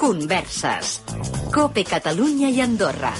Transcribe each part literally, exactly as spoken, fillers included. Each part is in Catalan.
Converses. COPE Catalunya i Andorra.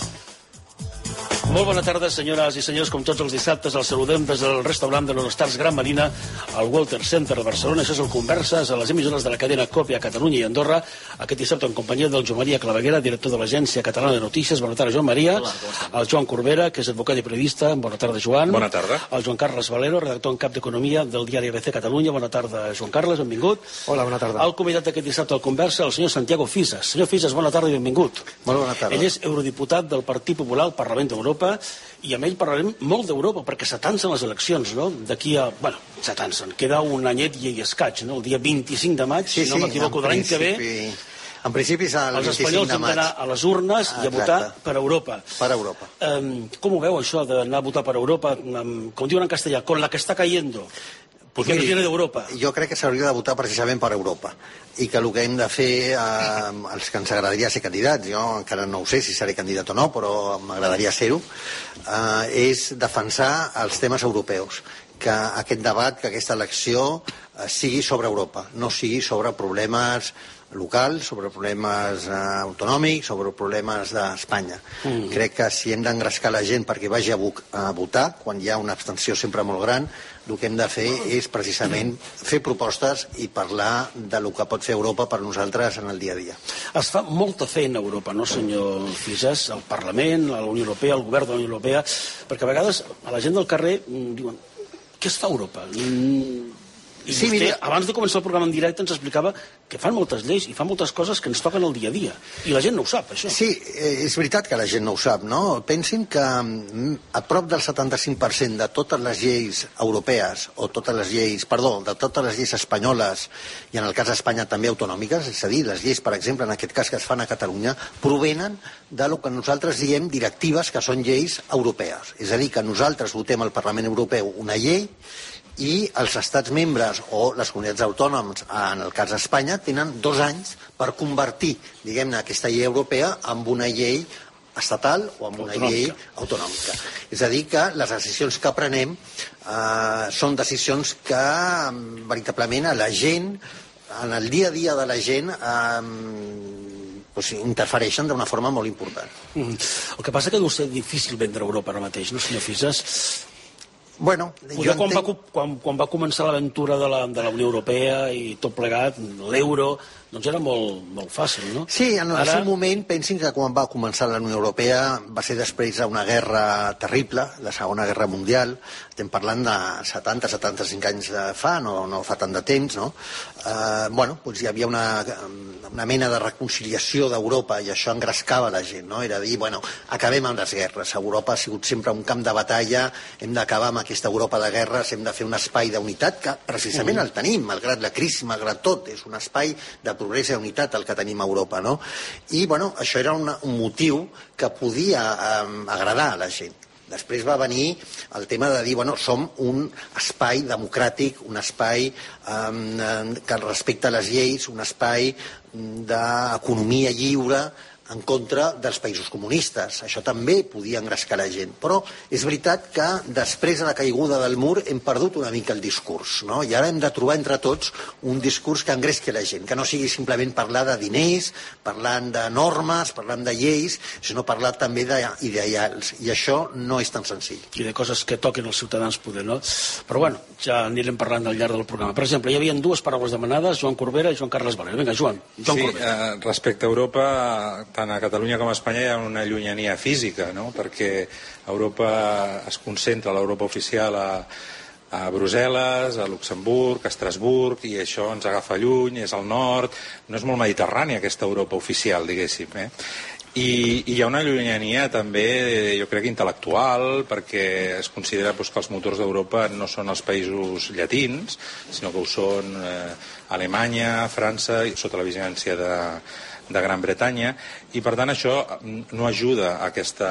Molt bona tarda, senyores i senyors. Com tots els dissabtes, els saludem des del restaurant de l'Horestars Gran Marina al Walter Center de Barcelona. Això és el Converses a les emissores de la cadena COPE a Catalunya i Andorra. Aquest dissabte en companyia del Joan Maria Claveguera, director de l'Agència Catalana de Notícies. Bona tarda, Joan Maria. Hola, el Joan Corbera, que és advocat i periodista. Bona tarda, Joan. Bona tarda. El Joan Carles Valero, redactor en cap d'Economia del diari A B C Catalunya. Bona tarda, Joan Carles, benvingut. Hola, bona tarda. El convidat d'aquest dissabte al Conversa, el senyor Santiago Fisas. Senyor Fisas, bona tarda i benvingut. Molt bona tarda. Ell és eurodiputat del Partit Popular al Parlament d'Europa i amb ell parlarem molt d'Europa, perquè s'atancen les eleccions, no? D'aquí a... Bueno, s'atancen. Queda un anyet i escaig, no? El dia vint-i-cinc de maig, sí, si no sí, m'equivoco, de l'any que ve... En principi és el els vint-i-cinc espanyols de hem maig. d'anar a les urnes i a votar per Europa. Per Europa. Um, com ho veu, això d'anar a votar per Europa? Um, com diuen en castellà, con la que està cayendo. Porque Miri, nos viene d'Europa. Jo crec que s'hauria de votar precisament per Europa i que el que hem de fer, eh, els que ens agradaria ser candidats, jo encara no ho sé si seré candidat o no, però m'agradaria ser-ho, eh, és defensar els temes europeus, que aquest debat, que aquesta elecció eh, sigui sobre Europa, no sigui sobre problemes locals, sobre problemes eh, autonòmics, sobre problemes d'Espanya. Mm. Crec que si hem d'engrescar la gent perquè vagi a, a votar, quan hi ha una abstenció sempre molt gran, el que hem de fer és precisament fer propostes i parlar de lo que pot fer Europa per nosaltres en el dia a dia. Es fa molta feina a Europa, no, senyor Fisas? Al Parlament, a la Unió Europea, al govern de la Unió Europea, perquè a vegades a la gent del carrer diuen, què es fa a Europa? I sí, vostè, mira, abans de començar el programa en directe, ens explicava que fan moltes lleis i fan moltes coses que ens toquen el dia a dia. I la gent no ho sap, això. Sí, és veritat que la gent no ho sap, no? Pensin que a prop del setanta-cinc per cent de totes les lleis europees, o totes les lleis, perdó, de totes les lleis espanyoles, i en el cas d'Espanya també autonòmiques, és a dir, les lleis, per exemple, en aquest cas que es fan a Catalunya, provenen de lo que nosaltres diem directives que són lleis europees. És a dir, que nosaltres votem al Parlament Europeu una llei i els estats membres o les comunitats autònomes, en el cas d'Espanya, tenen dos anys per convertir, diguem-ne, aquesta llei europea en una llei estatal o en una autonòmica. llei autonòmica. És a dir, que les decisions que prenem eh, són decisions que veritablement a la gent, en el dia a dia de la gent, eh, pues, interfereixen d'una forma molt important. Mm. El que passa que deu ser difícil vendre Europa ara mateix, no, senyor Fisas? Bueno, jo quan, entenc... va, quan, quan va començar l'aventura de, la, de la Unió Europea i tot plegat, l'euro, doncs era molt, molt fàcil, no? Sí, en el Ara... seu moment, pensin que quan va començar la Unió Europea va ser després d'una guerra terrible, la Segona Guerra Mundial, estem parlant de setanta setanta-cinc anys fa, no, no fa tant de temps, no? Eh, bueno, doncs hi havia una, una mena de reconciliació d'Europa i això engrescava la gent, no? Era dir, bueno, acabem amb les guerres, Europa ha sigut sempre un camp de batalla, hem d'acabar amb aquesta Europa de guerres, hem de fer un espai d'unitat que precisament el tenim, malgrat la crisi, malgrat tot, és un espai de progrés i unitat el que tenim a Europa, no? I, bueno, això era una, un motiu que podia eh, agradar a la gent. Després va venir el tema de dir, bueno, som un espai democràtic, un espai eh, que respecta les lleis, un espai d'economia lliure, en contra dels països comunistes. Això també podia engrescar la gent. Però és veritat que després de la caiguda del mur hem perdut una mica el discurs, no? I ara hem de trobar entre tots un discurs que engresqui la gent, que no sigui simplement parlar de diners, parlant de normes, parlant de lleis, sinó parlar també d'ideals. I això no és tan senzill. I de coses que toquen els ciutadans poder, no? Però bueno, ja anirem parlant al llarg del programa. Per exemple, hi havia dues paraules demanades, Joan Corbera i Joan Carles Valero. Vinga, Joan, Joan sí, Corbera. Eh, respecte a Europa, tant a Catalunya com a Espanya hi ha una llunyania física, no? Perquè Europa es concentra, l'Europa oficial, a, a Brussel·les, a Luxemburg, a Estrasburg, i això ens agafa lluny, és al nord, no és molt mediterrània aquesta Europa oficial, diguéssim, eh? I, i hi ha una llunyania també, jo crec, intel·lectual, perquè es considera doncs, que els motors d'Europa no són els països llatins, sinó que ho són eh, Alemanya, França, sota la vigilància de, de Gran Bretanya, i per tant això no ajuda a aquesta...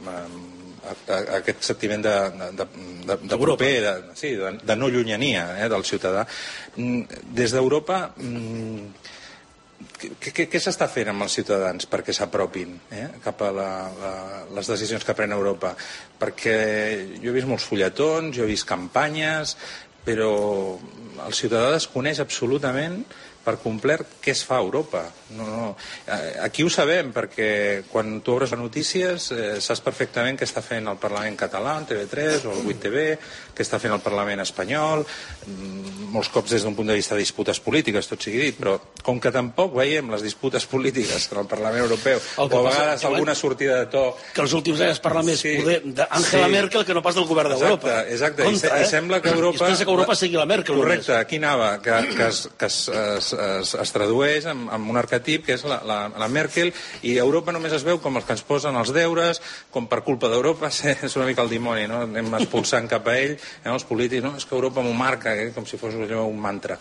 A, a aquest sentiment de, de, de, de proper, de, sí, de, de no llunyania eh, del ciutadà. Des d'Europa, què, què, què s'està fent amb els ciutadans perquè s'apropin eh, cap a la, la, les decisions que pren Europa? Perquè jo he vist molts fulletons, jo he vist campanyes, però el ciutadà desconeix absolutament per complet què es fa a Europa. No, no. Aquí ho sabem, perquè quan tu obres les notícies eh, saps perfectament què està fent el Parlament català, el T V tres o el vuit T V, què està fent el Parlament espanyol, molts cops des d'un punt de vista de disputes polítiques, tot sigui dit, però com que tampoc veiem les disputes polítiques en el Parlament Europeu, o a vegades alguna sortida de to... Que els últims anys es parla més sí, poder d'Angela sí. Merkel que no pas del govern d'Europa. Exacte, exacte. Contra, I, eh? I sembla que Europa... I es pensa que Europa sigui la Merkel. Correcte, aquí anava, que, que, es, que es, es, es, es tradueix en, en un arquetip que és la, la, la Merkel, i Europa només es veu com els que ens posen els deures, com per culpa d'Europa és una mica el dimoni, no? Anem expulsant cap a ell, eh, els polítics, no? És que Europa m'ho marca, eh? Com si fos un mantra.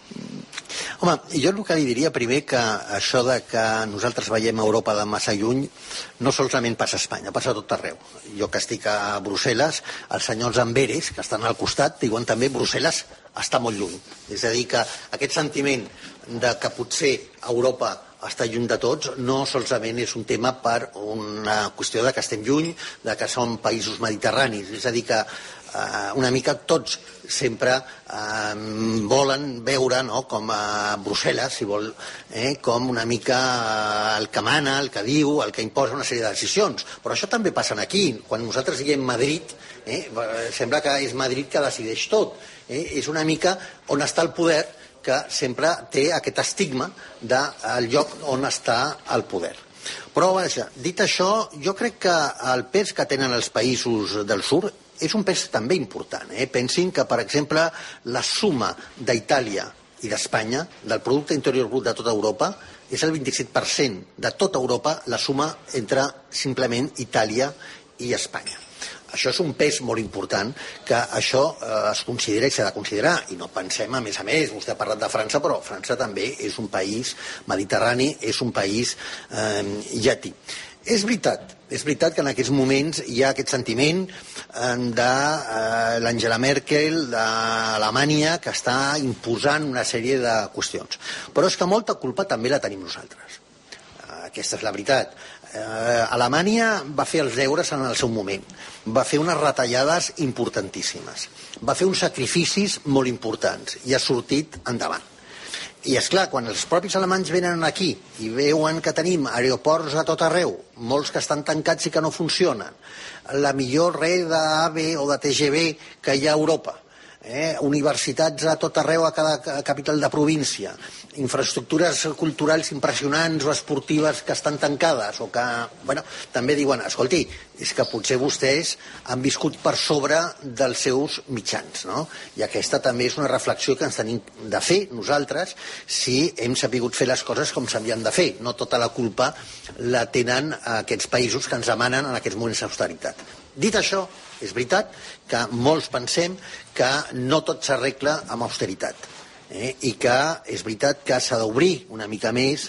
Home, jo el que li diria primer que això de que nosaltres veiem Europa de massa lluny no solament passa a Espanya, passa a tot arreu. Jo que estic a Brussel·les, els senyors Amberes, que estan al costat, diuen també Brussel·les està molt lluny. És a dir, que aquest sentiment de que potser Europa està lluny de tots no solament és un tema per una qüestió de que estem lluny, de que som països mediterranis. És a dir, que Uh, una mica tots sempre uh, volen veure, no?, com a Brussel·les, si vol, eh, com una mica uh, el que mana, el que diu, el que imposa una sèrie de decisions. Però això també passa aquí. Quan nosaltres diem Madrid, eh, sembla que és Madrid que decideix tot. Eh? És una mica on està el poder, que sempre té aquest estigma del lloc on està el poder. Però, vaja, dit això, jo crec que el pes que tenen els països del sud és un pes també important. Eh? Pensin que, per exemple, la suma d'Itàlia i d'Espanya, del producte interior brut de tota Europa, és el vint-i-set per cent de tota Europa, la suma entre simplement Itàlia i Espanya. Això és un pes molt important, que això eh, es considera i s'ha de considerar. I no pensem, a més a més, vostè ha parlat de França, però França també és un país mediterrani, és un país eh, llatí. És veritat, és veritat que en aquests moments hi ha aquest sentiment de eh, l'Angela Merkel d'Alemanya, que està imposant una sèrie de qüestions. Però és que molta culpa també la tenim nosaltres. Aquesta és la veritat. Eh, Alemanya va fer els deures en el seu moment, va fer unes retallades importantíssimes, va fer uns sacrificis molt importants i ha sortit endavant. I és clar, quan els propis alemanys venen aquí i veuen que tenim aeroports a tot arreu, molts que estan tancats i que no funcionen, la millor red d'A V o de T G V que hi ha a Europa, eh? universitats a tot arreu a cada capital de província, infraestructures culturals impressionants o esportives que estan tancades, o que, bueno, també diuen, escolti, és que potser vostès han viscut per sobre dels seus mitjans, no? I aquesta també és una reflexió que ens tenim de fer nosaltres, si hem sabut fer les coses com s'havien de fer. No tota la culpa la tenen aquests països que ens demanen en aquests moments d'austeritat. Dit això, és veritat que molts pensem que no tot s'arregla amb austeritat. Eh, i que és veritat que s'ha d'obrir una mica més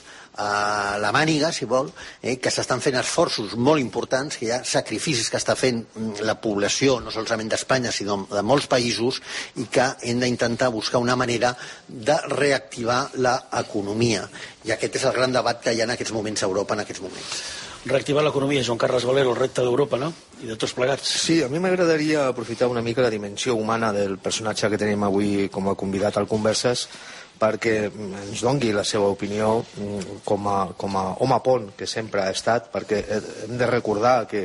a la màniga, si vol, eh, que s'estan fent esforços molt importants, que hi ha sacrificis que està fent la població, no solament d'Espanya, sinó de molts països, i que hem d'intentar buscar una manera de reactivar l'economia. I aquest és el gran debat que hi ha en aquests moments a Europa, en aquests moments. Reactivar l'economia, Joan Carles Valero, el repte d'Europa, no? I de tots plegats. Sí, a mi m'agradaria aprofitar una mica la dimensió humana del personatge que tenim avui com a convidat al Converses, perquè ens dongui la seva opinió com a, com a home pont que sempre ha estat, perquè hem de recordar que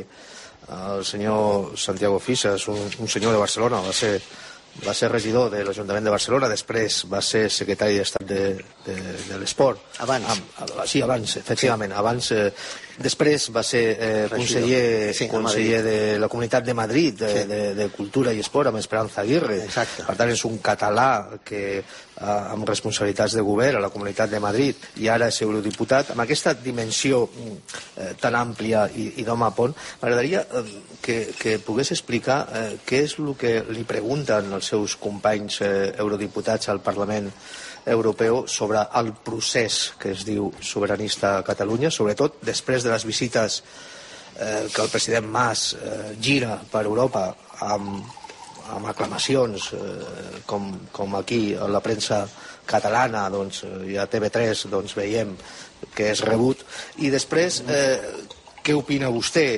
el senyor Santiago Fisas, un, un senyor de Barcelona, va ser va ser regidor de l'Ajuntament de Barcelona, després va ser secretari d'Estat de, de, de l'Esport. Abans. Ah, sí, abans, efectivament. Sí. Abans, eh, després va ser eh, conseller, sí, conseller de la Comunitat de Madrid, de, sí. de, de Cultura i Esport, amb Esperanza Aguirre. Exacte. Per tant, és un català que eh, amb responsabilitats de govern a la Comunitat de Madrid i ara és eurodiputat. Amb aquesta dimensió eh, tan àmplia i, i d'home a pont, m'agradaria eh, que, que pogués explicar eh, què és el que li pregunten els seus companys eh, eurodiputats al Parlament Europeu sobre el procés que es diu sobiranista a Catalunya, sobretot després de les visites eh, que el president Mas eh, gira per Europa amb, amb aclamacions eh, com, com aquí a la premsa catalana, doncs, i a T V tres doncs, veiem que és rebut. I després, eh, què opina vostè?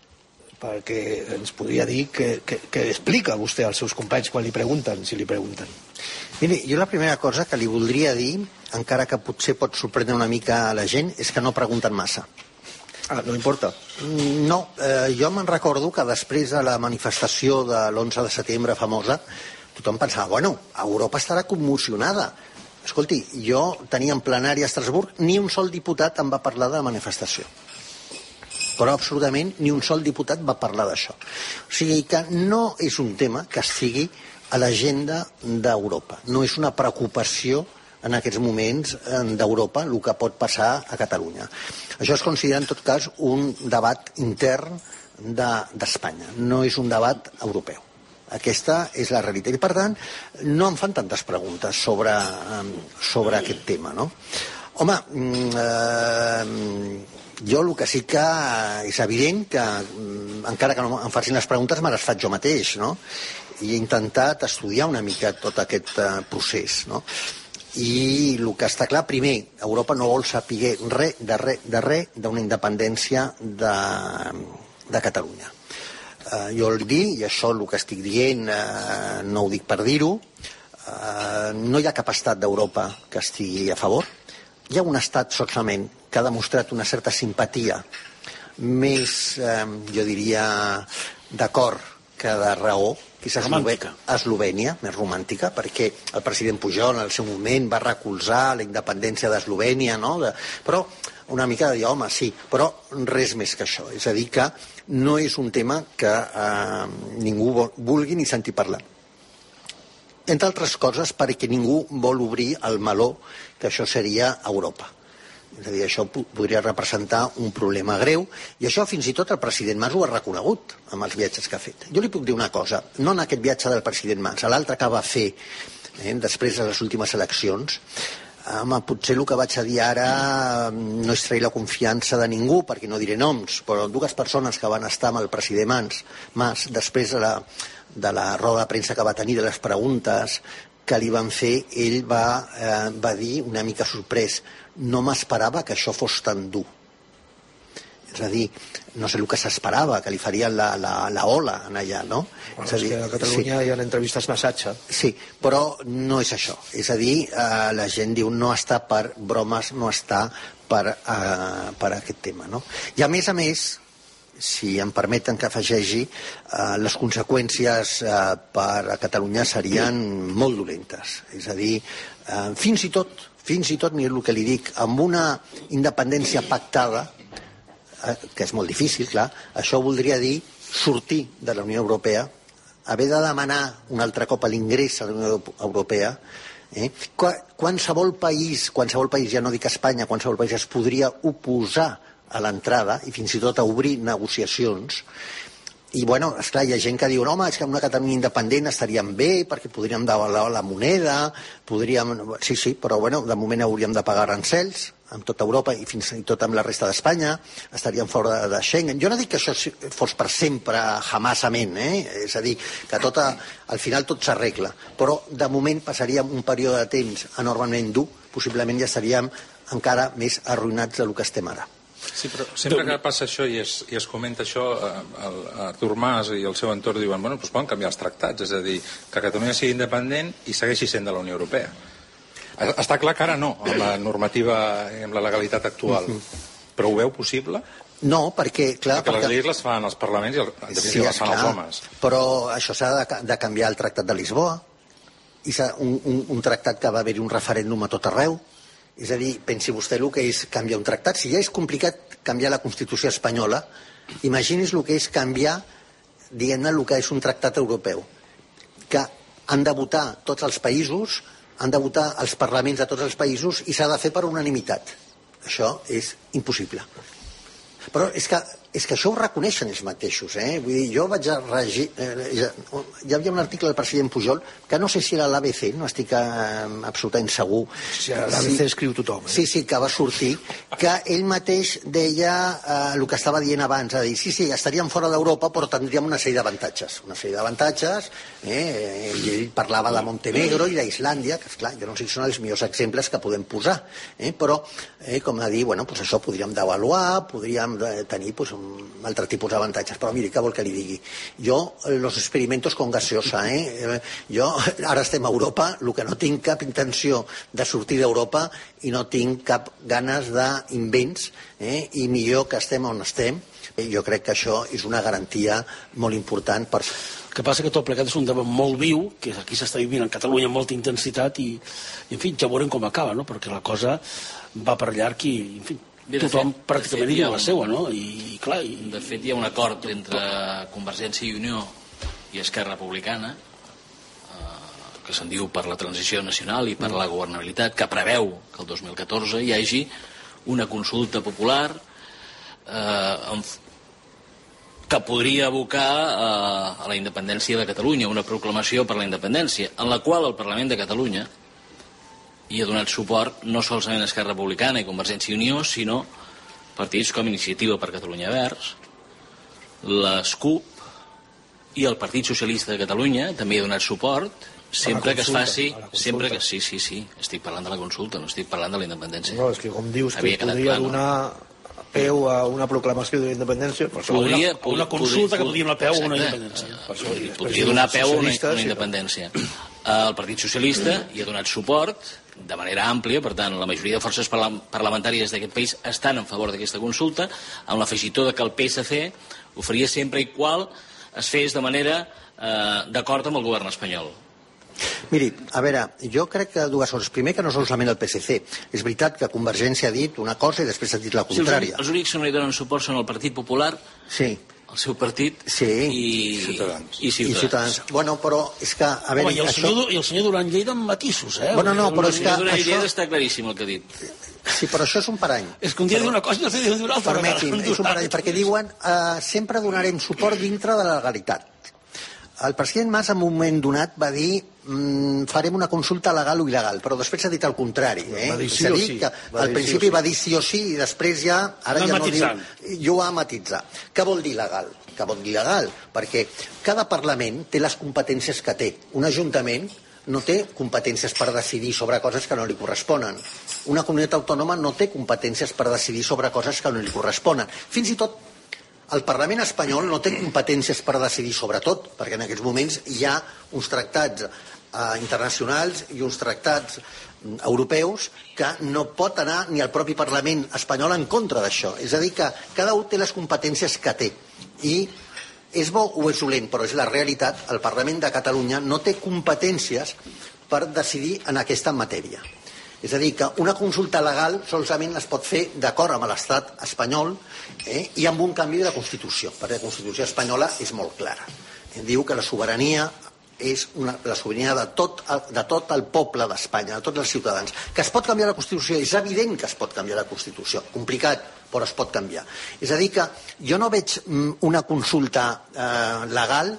Perquè ens podria dir que, que, que explica vostè als seus companys quan li pregunten, si li pregunten. Miri, jo la primera cosa que li voldria dir encara que potser pot sorprendre una mica a la gent, és que no pregunten massa. Ah, no importa? No, eh, jo me'n recordo que després de la manifestació de l'onze de setembre famosa, tothom pensava, bueno, Europa estarà commocionada. Escolti, jo tenia en plenari a Estrasburg, ni un sol diputat em va parlar de la manifestació. Però absolutament ni un sol diputat va parlar d'això. O sigui que no és un tema que estigui a l'agenda d'Europa. No és una preocupació en aquests moments d'Europa el que pot passar a Catalunya. Això es considera en tot cas un debat intern d'Espanya. No és un debat europeu. Aquesta és la realitat. I per tant, no em fan tantes preguntes sobre, sobre aquest tema, no? Home, eh, jo el que sí que és evident que encara que no em facin les preguntes me les faig jo mateix, no? I he intentat estudiar una mica tot aquest procés, no? I el que està clar, primer, Europa no vol saber res de res de res d'una independència de, de Catalunya. Uh, jo el dic, i això el que estic dient uh, no ho dic per dir-ho, uh, no hi ha cap estat d'Europa que estigui a favor. Hi ha un estat solament que ha demostrat una certa simpatia més, eh, jo diria, d'acord que de raó, que és Eslovènia, més romàntica, perquè el president Pujol en el seu moment va recolzar la independència d'Eslovènia, no? De, però una mica de dir, home, sí, però res més que això. És a dir, que no és un tema que eh, ningú vulgui ni sentir parlar. Entre altres coses perquè ningú vol obrir el meló que això seria Europa. És a dir, això podria representar un problema greu, i això fins i tot el president Mas ho ha reconegut amb els viatges que ha fet. Jo li puc dir una cosa, no en aquest viatge del president Mas, a l'altre que va fer eh, després de les últimes eleccions, home, potser el que vaig a dir ara no és trair la confiança de ningú, perquè no diré noms, però dues persones que van estar amb el president Mas, Mas després de la, de la roda de premsa que va tenir, de les preguntes que li van fer, ell va, eh, va dir una mica sorprès, no m'esperava que això fos tan dur. És a dir, no sé el que s'esperava, que li farien la, la, la ola en allà, no? Bueno, és, a dir, és que a Catalunya sí. Hi ha entrevistes massatge. Sí, però no és això. És a dir, eh, la gent diu no està per bromes, no està per, eh, per aquest tema, no? I a més a més, si em permeten que afegeixi, eh, les conseqüències eh, per a Catalunya serien molt dolentes. És a dir, eh, fins i tot, fins i tot, mira el que li dic, amb una independència pactada, eh, que és molt difícil, clar, això voldria dir sortir de la Unió Europea, haver de demanar un altre cop l'ingrés a la Unió Europea. Eh? Qualsevol país, qualsevol país, ja no dic Espanya, qualsevol país es podria oposar a l'entrada i fins i tot a obrir negociacions. I, bueno, esclar, hi ha gent que diu no, home, és que una Catalunya independent estaríem bé perquè podríem devaluar la moneda, podríem... Sí, sí, però, bueno, de moment hauríem de pagar aranzels amb tota Europa i fins i tot amb la resta d'Espanya, estaríem fora de Schengen. Jo no dic que això fos per sempre, jamasament, eh? És a dir, que tot a, al final tot s'arregla, però de moment passaríem un període de temps enormement dur, possiblement ja estaríem encara més arruïnats del que estem ara. Sí, però sempre que passa això i es, i es comenta això, el, Artur Mas i el seu entorn diuen, bueno, doncs poden canviar els tractats, és a dir, que Catalunya sigui independent i segueixi sent de la Unió Europea. Està clar que ara no, amb la normativa i amb la legalitat actual, però ho veu possible? No, perquè, clar... Perquè les lleis les fan els parlaments i el, en definitiva sí, les fan clar, els homes. Però això s'ha de, de canviar el Tractat de Lisboa, i un, un, un tractat que va haver-hi un referèndum a tot arreu. És a dir, pensi vostè el que és canviar un tractat. Si ja és complicat canviar la Constitució espanyola, imagini's el que és canviar, diguem-ne, el que és un tractat europeu. Que han de votar tots els països, han de votar els parlaments de tots els països i s'ha de fer per unanimitat. Això és impossible. Però és que, és que això ho reconeixen ells mateixos, eh? Vull dir, jo vaig a regir... Eh, ja, hi havia un article del president Pujol, que no sé si era l'A B C, no estic eh, absolutament segur. Sí, l'A B C sí, escriu tothom. Eh? Sí, sí, que va sortir, que ell mateix deia eh, el que estava dient abans, a dir, sí, sí, estaríem fora d'Europa, però tindríem una sèrie d'avantatges. Una sèrie d'avantatges, eh, i ell parlava de Montenegro i d'Islàndia, que, esclar, jo no sé si són els millors exemples que podem posar, eh, però, eh, com a dir, bueno, pues això podríem devaluar, podríem tenir pues, un altre tipus d'avantatges, però miri, què vol que li digui? Jo, los experimentos con gaseosa, eh? Jo, ara estem a Europa, el que no tinc cap intenció de sortir d'Europa i no tinc cap ganes d'invents, eh? I millor que estem on estem. Jo crec que això és una garantia molt important per... El que passa que tot plegat és un debat molt viu, que aquí s'està vivint en Catalunya amb molta intensitat i, i en fi, ja veurem com acaba, no? Perquè la cosa va per llarg i, en fi, Bé, tothom fet, pràcticament diu la seua, no? I, i clar... I... De fet, hi ha un acord entre Convergència i Unió i Esquerra Republicana, eh, que se'n diu per la transició nacional i per la governabilitat, que preveu que el dos mil catorze hi hagi una consulta popular eh, en que podria abocar eh, a la independència de Catalunya, una proclamació per la independència, en la qual el Parlament de Catalunya hi ha donat suport no solament a Esquerra Republicana i Convergència i Unió, sinó partits com Iniciativa per Catalunya Verds, l'ESCUP i el Partit Socialista de Catalunya també hi ha donat suport, sempre que es faci... sempre que Sí, sí, sí, estic parlant de la consulta, no estic parlant de la independència. No, és que com dius que podria donar... peu a una proclamació de la independència, podria, una, una consulta podria, que podria donar peu a una independència. Podria, podria donar peu a una, una independència. El Partit Socialista hi ha donat suport de manera àmplia, per tant, la majoria de forces parlamentàries d'aquest país estan en favor d'aquesta consulta, amb l'afegitó que el P S C ho faria sempre i qual es fes de manera eh, d'acord amb el govern espanyol. Miri, a veure, jo crec que dues coses. Primer, que no solament el P S C. És veritat que Convergència ha dit una cosa i després ha dit la contrària. Sí, els únics que no li donen suport són el Partit Popular, sí, el seu partit, sí, i, Ciutadans. i Ciutadans. I Ciutadans. Bueno, però és que... A veure, Home, i, el això... senyor, I el senyor Duran Lleida amb matisos, eh? Bueno, no, però és que... El senyor Duran Lleida això... està claríssim el que ha dit. Sí, però això és un parany. És que un dia diu una cosa i l'altre dia diu una altra. Permeti'm, és un parany, perquè diuen eh, sempre donarem suport dintre de la legalitat. El president Mas en un moment donat va dir mmm, farem una consulta legal o il·legal, però després ha dit el contrari. Eh? Va dir sí és a dir, sí. que al principi sí. va dir sí o sí i després ja... Ara no ja matitzant. no diu... Jo ho ha matitzat. Què vol dir legal? Què vol dir legal? Perquè cada Parlament té les competències que té. Un Ajuntament no té competències per decidir sobre coses que no li corresponen. Una comunitat autònoma no té competències per decidir sobre coses que no li corresponen. Fins i tot el Parlament espanyol no té competències per decidir sobre tot, perquè en aquests moments hi ha uns tractats eh, internacionals i uns tractats europeus que no pot anar ni el propi Parlament espanyol en contra d'això. És a dir, que cada un té les competències que té. I és bo o és dolent, però és la realitat. El Parlament de Catalunya no té competències per decidir en aquesta matèria. És a dir, que una consulta legal solament es pot fer d'acord amb l'estat espanyol eh, i amb un canvi de la Constitució, perquè la Constitució espanyola és molt clara. Diu que la sobirania és una, la sobirania de tot, de tot el poble d'Espanya, de tots els ciutadans. Que es pot canviar la Constitució, és evident que es pot canviar la Constitució. Complicat, però es pot canviar. És a dir, que jo no veig una consulta eh, legal,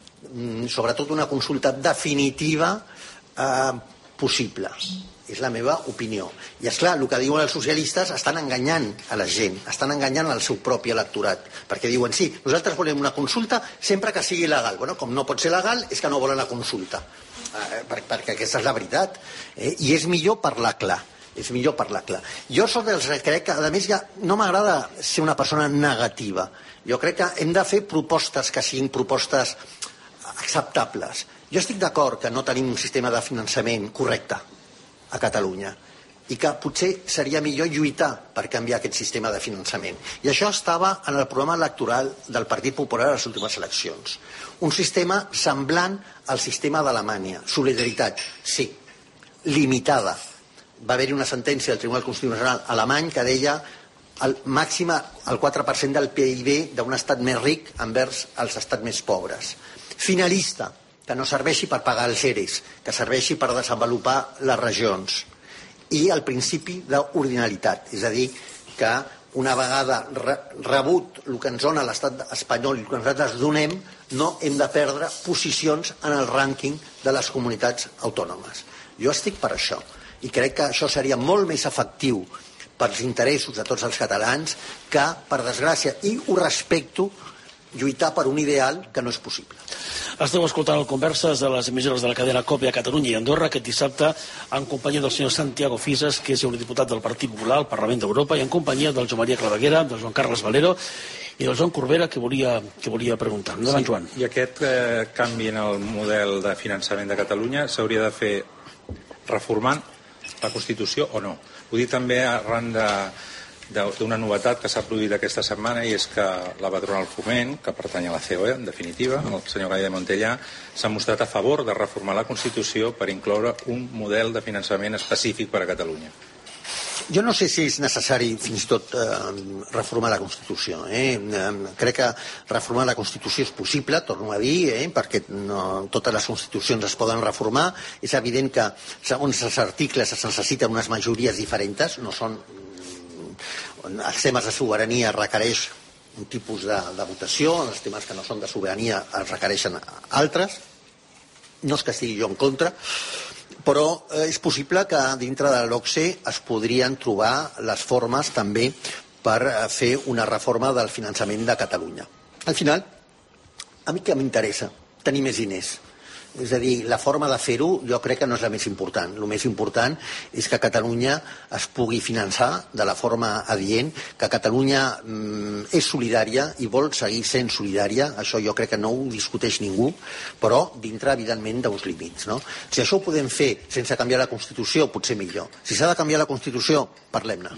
sobretot una consulta definitiva, eh, possible. És la meva opinió. I és clar, el que diuen els socialistes estan enganyant a la gent, estan enganyant al seu propi electorat, perquè diuen, sí, nosaltres volem una consulta sempre que sigui legal. Bueno, com no pot ser legal, és que no volen la consulta, eh, perquè aquesta és la veritat. Eh? I és millor parlar clar. És millor parlar clar. Jo soc dels que crec que, a més, ja no m'agrada ser una persona negativa. Jo crec que hem de fer propostes que siguin propostes acceptables. Jo estic d'acord que no tenim un sistema de finançament correcte a Catalunya i que potser seria millor lluitar per canviar aquest sistema de finançament. I això estava en el programa electoral del Partit Popular a les últimes eleccions. Un sistema semblant al sistema d'Alemanya. Solidaritat, sí, limitada. Va haver-hi una sentència del Tribunal Constitucional alemany que deia el màxim el quatre per cent del P I B d'un estat més ric envers els estats més pobres. Finalista, que no serveixi per pagar els E R Es, que serveixi per desenvolupar les regions. I el principi d'ordinalitat, és a dir, que una vegada rebut el que ens dona l'estat espanyol i el que nosaltres donem, no hem de perdre posicions en el rànquing de les comunitats autònomes. Jo estic per això, i crec que això seria molt més efectiu pels interessos de tots els catalans que, per desgràcia, i ho respecto, lluitar per un ideal que no és possible. Esteu escoltant el Converses de les emissores de la cadena COPE a Catalunya i Andorra aquest dissabte en companyia del senyor Santiago Fisas, que és eurodiputat del Partit Popular al Parlament d'Europa, i en companyia del Joan Maria Claveguera, del Joan Carles Valero I el Joan Corbera, que volia, que volia preguntar. Endavant, Joan. I aquest eh, canvi en el model de finançament de Catalunya s'hauria de fer reformant la Constitució o no? Ho dic també arran de d'una novetat que s'ha produït aquesta setmana, i és que la patronal Foment, que pertany a la C O E, en definitiva, el senyor Gai de Montellà, s'ha mostrat a favor de reformar la Constitució per incloure un model de finançament específic per a Catalunya. Jo no sé si és necessari fins i tot eh, reformar la Constitució. Eh? Crec que reformar la Constitució és possible, torno a dir, eh? perquè no, totes les constitucions es poden reformar. És evident que segons els articles es necessiten unes majories diferents, no són... Els temes de sobirania requereix un tipus de, de votació, els temes que no són de sobirania els requereixen altres. No és que estigui jo en contra, però és possible que dintre de l'O C D E es podrien trobar les formes també per fer una reforma del finançament de Catalunya. Al final, a mi què m'interessa? Tenir més diners. És a dir, la forma de fer-ho jo crec que no és la més important. El més important és que Catalunya es pugui finançar de la forma adient, que Catalunya mm, és solidària i vol seguir sent solidària, això jo crec que no ho discuteix ningú, però dintre, evidentment, d'uns límits. No? Si això ho podem fer sense canviar la Constitució, potser millor. Si s'ha de canviar la Constitució, parlem-ne.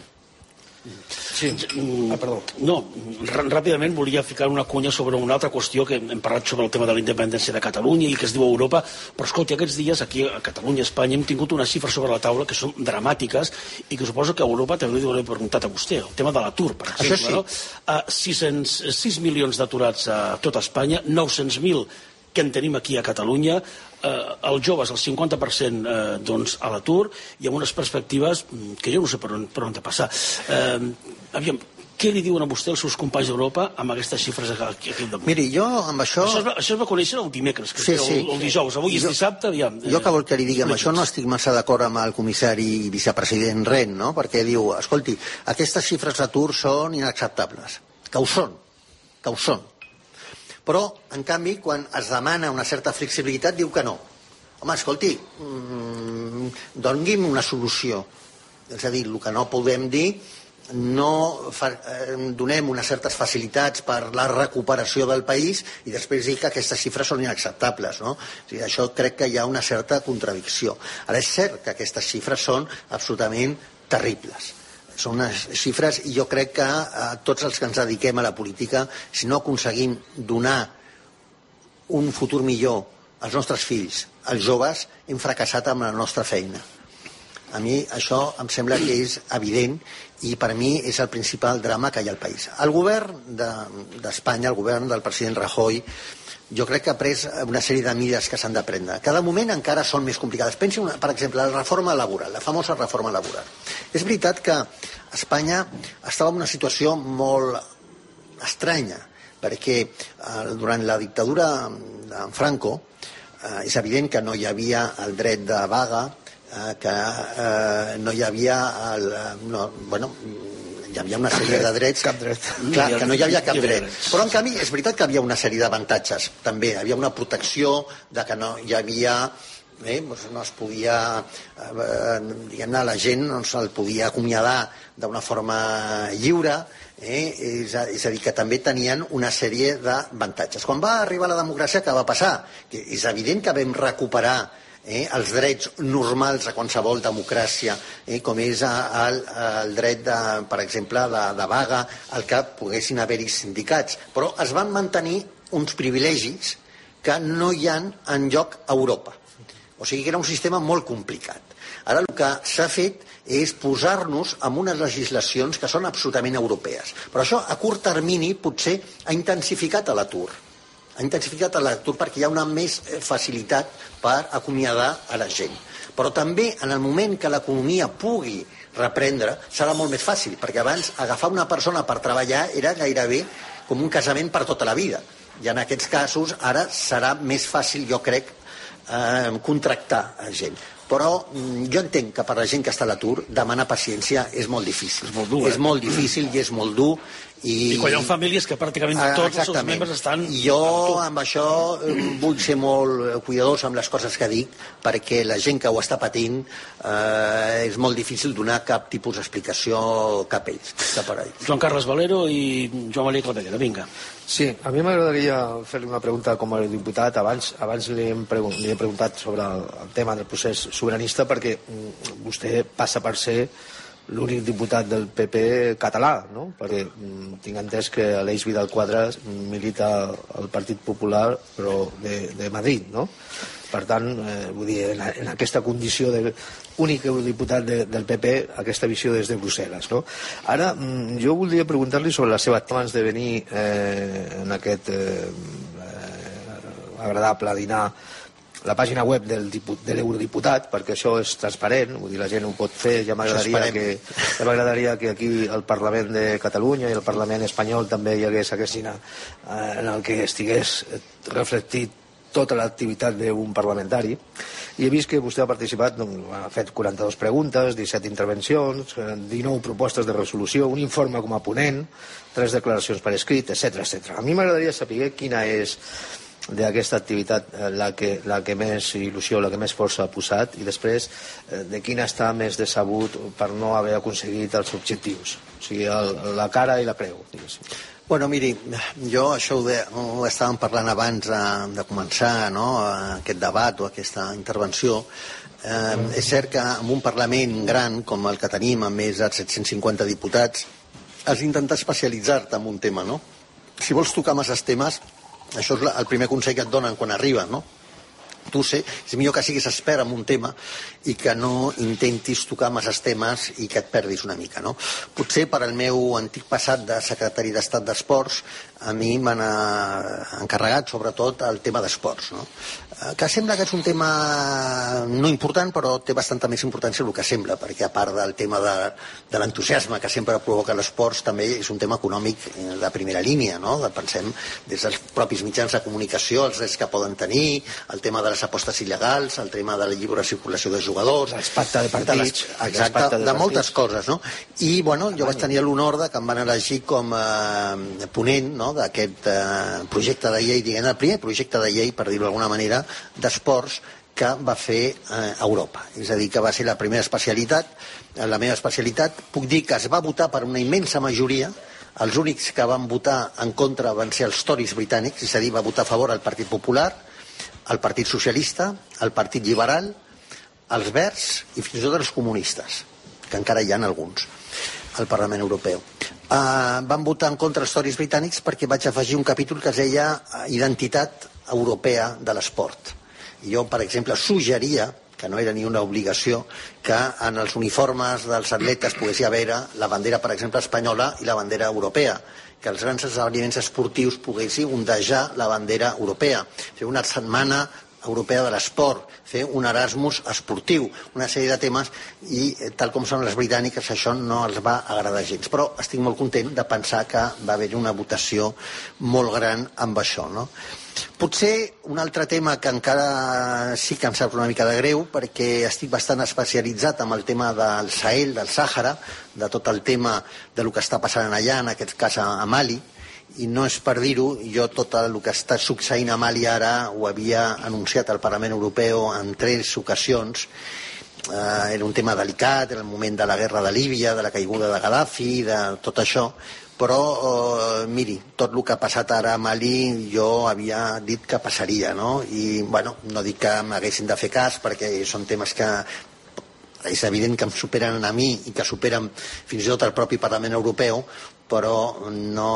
Sí, ah, perdó. No, ràpidament volia ficar una cunya sobre una altra qüestió que hem parlat sobre el tema de la independència de Catalunya i que es diu Europa, però escolti, aquests dies aquí a Catalunya, a Espanya, hem tingut unes xifres sobre la taula que són dramàtiques i que suposo que a Europa també li hauré preguntat a vostè, el tema de l'atur, per exemple. Això sí. No? Uh, sis-cents sis milions d'aturats a tota Espanya, nou-cents mil que en tenim aquí a Catalunya, eh, els joves, el cinquanta per cent eh, doncs, a l'atur, i amb unes perspectives que jo no sé per on, per on de passar. Eh, aviam, què li diuen a vostè els seus companys d'Europa amb aquestes xifres aquí, aquí damunt? Miri, jo amb això... Això es va, això es va conèixer el dimecres, que sí, el, sí. el dijous, avui és jo, dissabte, aviam. Jo que vol que li digui amb això no estic massa d'acord amb el comissari i vicepresident Rehn, no? Perquè diu, escolti, aquestes xifres d'atur són inacceptables. Que ho són, que ho són. Però, en canvi, quan es demana una certa flexibilitat, diu que no. Home, escolti, mmm, doni'm una solució. És a dir, el que no podem dir, no fa, eh, donem unes certes facilitats per la recuperació del país i després dir que aquestes xifres són inacceptables. No? O sigui, això crec que hi ha una certa contradicció. Ara, és cert que aquestes xifres són absolutament terribles. Són unes xifres i jo crec que eh, tots els que ens dediquem a la política, si no aconseguim donar un futur millor als nostres fills, als joves, hem fracassat amb la nostra feina. A mi això em sembla que és evident i per mi és el principal drama que hi ha al país. El govern d'Espanya, el govern del president Rajoy, jo crec que ha pres una sèrie de mesures que s'han de prendre. Cada moment encara són més complicades. Pensi, una, per exemple, la reforma laboral, la famosa reforma laboral. És veritat que Espanya estava en una situació molt estranya, perquè eh, durant la dictadura de Franco eh, és evident que no hi havia el dret de vaga, eh, que eh, no hi havia el... No, bueno, hi havia una sèrie de drets... Cap dret. Clar, que no hi havia cap dret. Però, en canvi, és veritat que havia una sèrie d'avantatges, també. Hi havia una protecció de que no hi havia... Eh, no es podia... Eh, diguem-ne, la gent no se'l podia acomiadar d'una forma lliure, eh? és, a, és a dir, que també tenien una sèrie d'avantatges. Quan va arribar la democràcia, què va passar? Que és evident que vam recuperar Eh, els drets normals a qualsevol democràcia, eh, com és el, el dret, de, per exemple, de, de vaga, el que poguessin haver-hi sindicats. Però es van mantenir uns privilegis que no hi ha enlloc a Europa. O sigui que era un sistema molt complicat. Ara el que s'ha fet és posar-nos en unes legislacions que són absolutament europees. Però això, a curt termini, potser ha intensificat l'atur. ha intensificat l'atur perquè hi ha una més facilitat per acomiadar a la gent. Però també en el moment que l'economia pugui reprendre serà molt més fàcil, perquè abans agafar una persona per treballar era gairebé com un casament per tota la vida. I en aquests casos ara serà més fàcil, jo crec, eh, contractar a gent. Però jo entenc que per la gent que està a l'atur demanar paciència és molt difícil. És molt dur, eh? És molt difícil i és molt dur I, I quan hi ha famílies que pràcticament tots els seus membres estan... Jo amb això vull ser molt cuidadós amb les coses que dic, perquè la gent que ho està patint eh, és molt difícil donar cap tipus d'explicació cap ells, cap a ells. Joan Carles Valero i Joan Maria Claveguera, vinga. Sí, a mi m'agradaria fer-li una pregunta com a diputat. Abans, abans li, hem pregun li he preguntat sobre el, el tema del procés sobiranista, perquè vostè passa per ser l'únic diputat del P P català, no? Perquè mm, tinc entès que Aleix Vidal Quadras milita al Partit Popular, però de, de Madrid, no? Per tant, eh, vull dir, en, en aquesta condició d'únic diputat de, del P P, aquesta visió des de Brussel·les, no? Ara, mm, jo voldria preguntar-li sobre la seva... Abans de venir eh, en aquest eh, eh, agradable dinar, la pàgina web del de l'eurodiputat, perquè això és transparent, vull dir, la gent ho pot fer. Ja m'agradaria que, ja m'agradaria que aquí al Parlament de Catalunya i al Parlament espanyol també hi hagués aquest dinar eh, en el que estigués reflectit tota l'activitat d'un parlamentari. I he vist que vostè ha participat, doncs, ha fet quaranta-dues preguntes, disset intervencions, dinou propostes de resolució, un informe com a ponent, tres declaracions per escrit, etcètera, etcètera. A mi m'agradaria saber quina és d'aquesta activitat la que, la que més il·lusió, la que més força ha posat, i després de quina està més decebut per no haver aconseguit els objectius, o sigui, el, la cara i la creu, diguéssim. Bueno, miri, jo això ho, de, ho estàvem parlant abans de, de començar, no?, aquest debat o aquesta intervenció. Eh, és cert que en un Parlament gran com el que tenim, amb més de set-cents cinquanta diputats, has d'intentar especialitzar-te en un tema, no? Si vols tocar masses temes, això és el primer consell que et donen quan arriben, no? Tu sé, és millor que siguis expert en un tema i que no intentis tocar masses temes i que et perdis una mica, no? Potser per al meu antic passat de secretari d'Estat d'Esports, a mi m'han encarregat sobretot el tema d'esports, no? Que sembla que és un tema no important, però té bastanta més importància del que sembla, perquè a part del tema de, de l'entusiasme que sempre provoca l'esports, també és un tema econòmic de primera línia, no? Pensem des dels propis mitjans de comunicació, els drets que poden tenir, el tema de les apostes il·legals, el tema de la lliure circulació de jugadors, el pacte de partits, de les, exacte, de, de moltes coses, no? I, bueno, jo vaig tenir l'honor de que em van elegir com a eh, ponent, no?, d'aquest eh, projecte de llei, diguem, el primer projecte de llei, per dir-ho d'alguna manera, d'esports que va fer eh, Europa. És a dir, que va ser la primera especialitat, la meva especialitat. Puc dir que es va votar per una immensa majoria. Els únics que van votar en contra van ser els Tories britànics, és a dir, va votar a favor el Partit Popular, el Partit Socialista, el Partit Liberal, els Verds i fins i tot els comunistes, que encara hi ha alguns al Parlament Europeu. Uh, van votar en contra els Tories britànics perquè vaig afegir un capítol que es deia Identitat Europea de l'Esport. I jo, per exemple, suggeria, que no era ni una obligació, que en els uniformes dels atletes pogués haver la bandera, per exemple, espanyola i la bandera europea, que els grans esdeveniments esportius poguessin ondejar la bandera europea. Fer una setmana europea de l'esport, fer un Erasmus esportiu, una sèrie de temes, i tal com són les britàniques això no els va agradar gens. Però estic molt content de pensar que va haver-hi una votació molt gran amb això, no? Potser un altre tema que encara sí que em sap una mica de greu, perquè estic bastant especialitzat en el tema del Sahel, del Sàhara, de tot el tema de lo que està passant allà, en aquest cas a Mali, i no és per dir-ho, jo tot el que està succeint a Mali ara ho havia anunciat al Parlament Europeu en tres ocasions. Eh, era un tema delicat, era el moment de la guerra de Líbia, de la caiguda de Gaddafi, de tot això, però eh, miri, tot el que ha passat ara a Mali jo havia dit que passaria, no? I bueno, no dic que m'haguessin de fer cas, perquè són temes que és evident que em superen a mi i que superen fins i tot el propi Parlament Europeu, però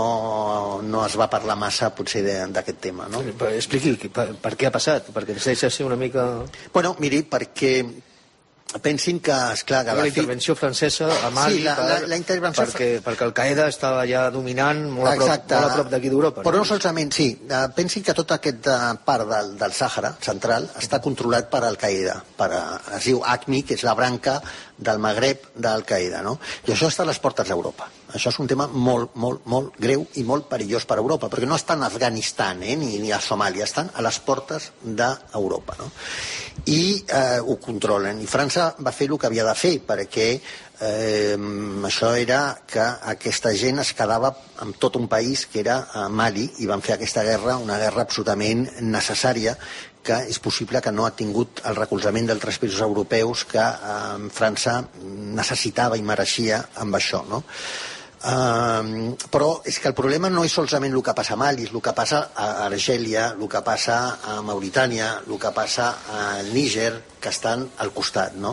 no, no es va parlar massa potser d'aquest tema, no? Expliqui, per, per què ha passat? Perquè ens deixa ser una mica... Bueno, miri, perquè pensin que, esclar... La intervenció francesa a Mali, sí, la, la, la intervenció... perquè, perquè Al-Qaeda estava ja dominant molt a prop, molt a prop d'aquí d'Europa. Però no, no solament, sí. Pensin que tota aquesta part del, del Sàhara central està controlat per Al-Qaeda. Per, es diu A C M I, que és la branca del Magreb d'Al-Qaeda, no? I això està a les portes d'Europa. Això és un tema molt, molt, molt greu i molt perillós per a Europa, perquè no estan a Afganistan eh, ni, ni a Somàlia, estan a les portes d'Europa, no? I eh, ho controlen. I França va fer el que havia de fer, perquè eh, això era que aquesta gent es quedava amb tot un país que era a Mali, i van fer aquesta guerra, una guerra absolutament necessària, que és possible que no ha tingut el recolzament d'altres països europeus que eh, França necessitava i mereixia amb això, no? Uh, però és que el problema no és solament el que passa a Mali, és el que passa a Argèlia, el que passa a Mauritània, el que passa a Níger, que estan al costat, no?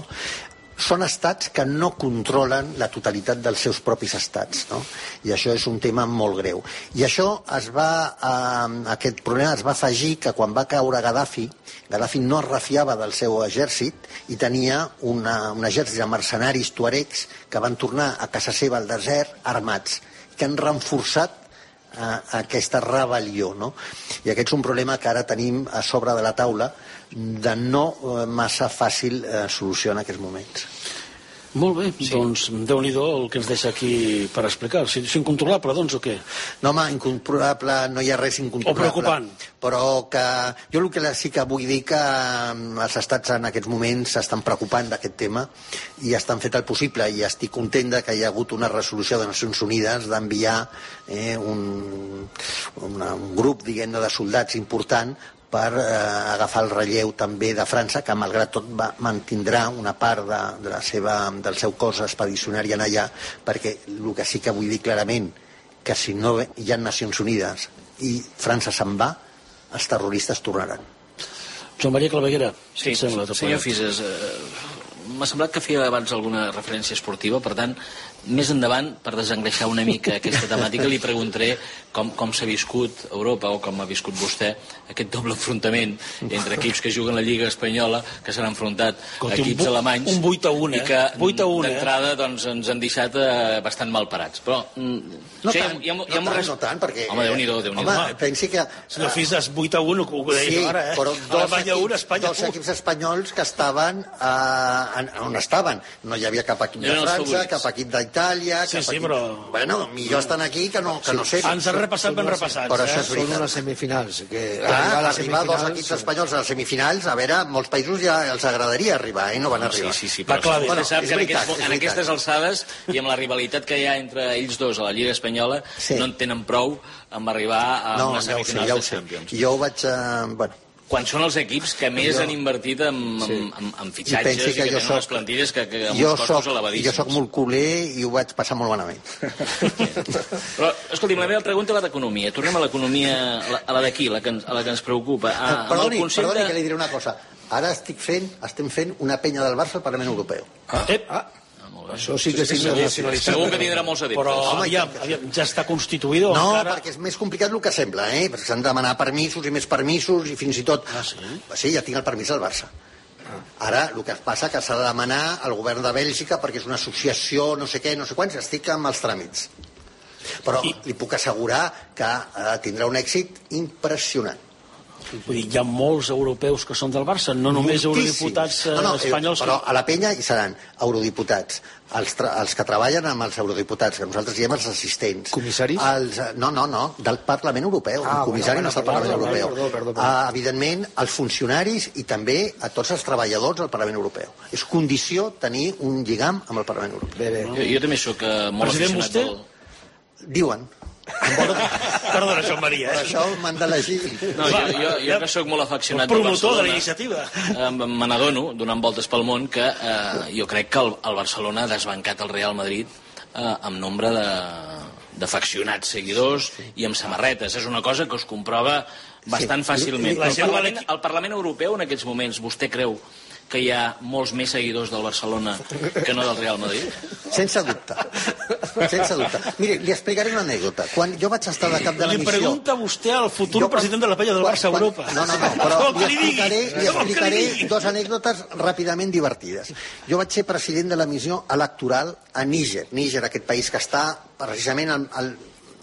Són estats que no controlen la totalitat dels seus propis estats, no? I això és un tema molt greu. I això es va, eh, aquest problema es va afegir que quan va caure Gaddafi, Gaddafi no es refiava del seu exèrcit i tenia una, un exèrcit de mercenaris tuaregs que van tornar a casa seva al desert armats, que han reforçat eh, aquesta rebel·lió, no? I aquest és un problema que ara tenim a sobre de la taula, de no eh, massa fàcil eh, solució en aquests moments. Molt bé, sí. Doncs Déu-n'hi-do el que ens deixa aquí per explicar. Situació incontrolable, doncs, o què? No, home, incontrolable, no hi ha res incontrolable. O preocupant. Però que jo el que sí que vull dir que els estats en aquests moments s'estan preocupant d'aquest tema i estan fet el possible, i estic content de que hi ha hagut una resolució de Nacions Unides d'enviar eh, un, una, un grup, diguem-ne, de soldats important per eh, agafar el relleu també de França, que malgrat tot va, mantindrà una part de, de la seva, del seu cos expedicionari en allà, perquè el que sí que vull dir clarament, que si no hi ha Nacions Unides i França se'n va, els terroristes tornaran. Joan Maria Claveguera, sí, sembla, senyor Fisas, eh, m'ha semblat que feia abans alguna referència esportiva, per tant, més endavant, per desengreixar una mica aquesta temàtica, li preguntaré com, com s'ha viscut Europa, o com ha viscut vostè, aquest doble enfrontament entre equips que juguen a la Lliga Espanyola, que s'han enfrontat a equips un, alemanys, un vuit a un, eh? i que eh? d'entrada doncs, ens han deixat eh, bastant mal parats. Però, no, sí, tant, hi ha, hi ha no, tant, res... no tant, perquè... Home, Déu-n'hi-do, Déu-n'hi-do. Home, pensi que... Senyor Fisas, vuit a un, ho deia sí, ara, eh? Però dos, Alemanya equips, un, Espanya dos un. equips espanyols que estaven eh, on estaven. No hi havia cap equip de França, cap equip d'Itàlia... Sí, sí, equip... però... Bueno, millor estan aquí que no, que no sé. Ens han repassat ben repassats. Però això eh? és veritat. Són unes semifinals. Que ah, arribar dos equips espanyols a les semifinals, a veure, molts països ja els agradaria arribar, i eh? no van arribar. Sí, sí, sí, però clar, vostè bueno, sap que en, veritat, aquests, en aquestes alçades i amb la rivalitat que hi ha entre ells dos a la Lliga Espanyola, sí. No en tenen prou amb arribar a no, unes semifinals ja de Champions. Jo ho vaig... Uh, bueno, quan són els equips que més jo, han invertit en, sí. en, en, en fitxatges i, i que, que tenen soc, unes plantilles que, que amb uns costos elevadíssims. Jo soc molt culer i ho vaig passar molt malament. Però, escolti'm, la meva pregunta va d'economia. Tornem a l'economia, a la d'aquí, la, que ens, a la que ens preocupa. A, perdoni, concepte... perdoni que li diré una cosa. Ara estic fent, estem fent una penya del Barça al Parlament Europeu. Ah, Ep. ah. Això sí que és internacionalitat. Segur que tindrà molts adeptes. Però home, ja, ja està constituïdo no, encara... perquè és més complicat el que sembla, eh? Perquè s'han de demanar permisos i més permisos i fins i tot... Ah, sí? Sí, ja tinc el permís del Barça. Ara, el que passa que s'ha de demanar al govern de Bèlgica perquè és una associació, no sé què, no sé quants, estic amb els tràmits. Però I... li puc assegurar que eh, tindrà un èxit impressionant. Vull dir, hi ha molts europeus que són del Barça, no només Moltíssim. eurodiputats eh, no, no, espanyols. Però a la penya hi seran eurodiputats, els, els que treballen amb els eurodiputats, que nosaltres diem els assistents. Comissaris? Els, no, no, no, del Parlament Europeu. Ah, el comissari bueno, bueno, no és del Parlament perdó, Europeu. Perdó, perdó, perdó. Uh, evidentment, els funcionaris i també a tots els treballadors del Parlament Europeu. És condició tenir un lligam amb el Parlament Europeu. Bé, bé. Jo, jo també sóc uh, molt President, aficionat vostè? del... Diuen. Perdona, Joan Maria. Per això m'han d'elegir. No, jo, jo, jo que sóc molt afeccionat del Barcelona, de la iniciativa. Eh, me n'adono, donant voltes pel món, que eh, jo crec que el, el Barcelona ha desbancat el Real Madrid eh, amb nombre de d'afeccionats seguidors i amb samarretes. És una cosa que us comprova bastant sí. fàcilment. El Parlament, el Parlament Europeu, en aquests moments, vostè creu que hi ha molts més seguidors del Barcelona que no del Real Madrid? Sense dubte. Sense dubte. Miri, li explicaré una anècdota. Quan jo vaig estar de cap de la li missió... Li pregunta vostè al futur jo, president de la penya del quan, Barça a Europa. No, no, no, però li explicaré, li explicaré dos anècdotes ràpidament divertides. Jo vaig ser president de la missió electoral a Níger. Níger, aquest país que està precisament al, al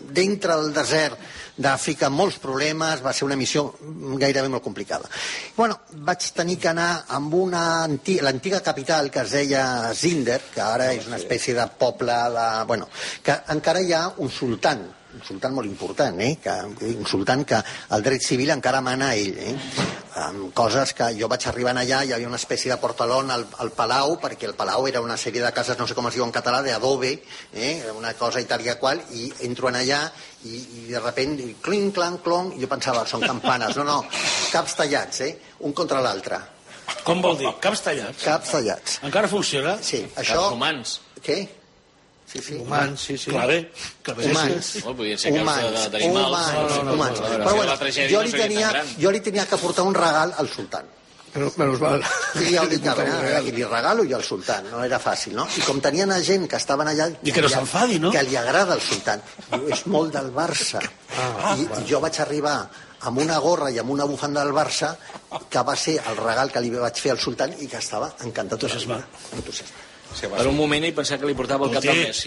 dintre del desert d'Àfrica, molts problemes, va ser una missió gairebé molt complicada. Bueno, vaig tenir que anar amb una l'antiga capital que es deia Zinder, que ara és una espècie de poble de, bueno, que encara hi ha un sultan, un sultan molt important, eh? que, un sultan que el dret civil encara mana a ell, eh? amb coses que jo vaig arribar allà, hi havia una espècie de portalón al, al Palau, perquè el Palau era una sèrie de cases, no sé com es diu en català, d'adobe, eh? una cosa i tal i qual, i entro en allà i, i de repente, clinc, clanc, clonc, i jo pensava, són campanes, no, no, caps tallats, eh? un contra l'altre. Com vol dir? Caps tallats? Caps tallats. Encara funciona? Sí, això... Caps humans. Què? Sí, sí. Humans, sí, sí. Clar, bé. Humans. Oh, podien ser caps d'animals. Humans, No, no, no, humans. no, no, no. Però bueno, La tragèdia jo no li, seria tenia, tan gran. jo li tenia que portar un regal al sultan. Menos, menos mal. I ja ho dic, a veure, i li regalo jo al sultan, no era fàcil, no? I com tenien gent que estaven allà... I que no s'enfadi, no? Que li agrada el sultan. Diu, és molt del Barça. Ah, I, I jo vaig arribar amb una gorra i amb una bufanda del Barça, que va ser el regal que li vaig fer al sultan i que estava encantat. Entusiasmat. Entusiasmat. Per un moment ell pensava que li portava el cap del Messi.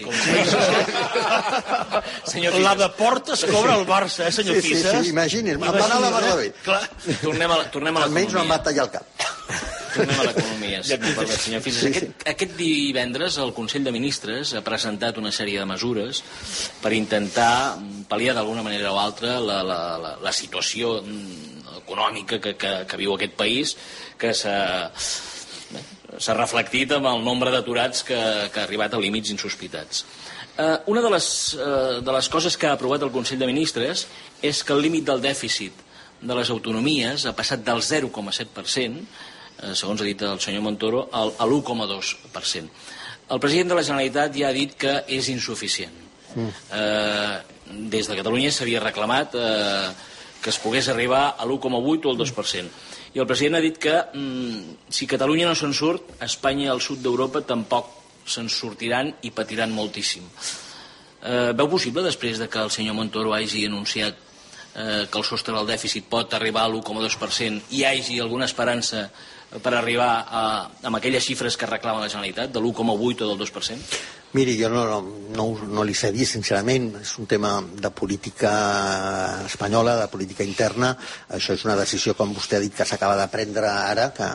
Senyor La Fisas. de Portes cobra el Barça, eh, senyor Sí, sí, Fisas? sí, imagini's, em va anar la barra bé. Clar. Tornem a, la- tornem a Almenys no em va l'economia. tallar el cap. Tornem a l'economia, si m'ho permet, senyor Fisas. Sí, sí. Aquest, aquest divendres el Consell de Ministres ha presentat una sèrie de mesures per intentar pal·liar d'alguna manera o altra la, la, la, la situació mm, econòmica que, que, que viu aquest país, que s'ha s'ha reflectit amb el nombre d'aturats que, que ha arribat a límits insospitats. Eh, una de les, eh, de les coses que ha aprovat el Consell de Ministres és que el límit del dèficit de les autonomies ha passat del zero coma set per cent, eh, segons ha dit el senyor Montoro, al, a l'u coma dos per cent. El president de la Generalitat ja ha dit que és insuficient. Mm. Eh, des de Catalunya s'havia reclamat eh, que es pogués arribar a l'u coma vuit o al dos per cent. I el president ha dit que mm, si Catalunya no se'n surt, Espanya i el sud d'Europa tampoc se'n sortiran i patiran moltíssim. Eh, veu possible, després de que el senyor Montoro hagi anunciat eh, que el sostre del dèficit pot arribar a l'u coma dos per cent i hi hagi alguna esperança per arribar a, a aquelles xifres que reclama la Generalitat, de l'u coma vuit o del dos per cent? Miri, jo no, no, no, no li sé dir, sincerament, és un tema de política espanyola, de política interna, això és una decisió, com vostè ha dit, que s'acaba de prendre ara, que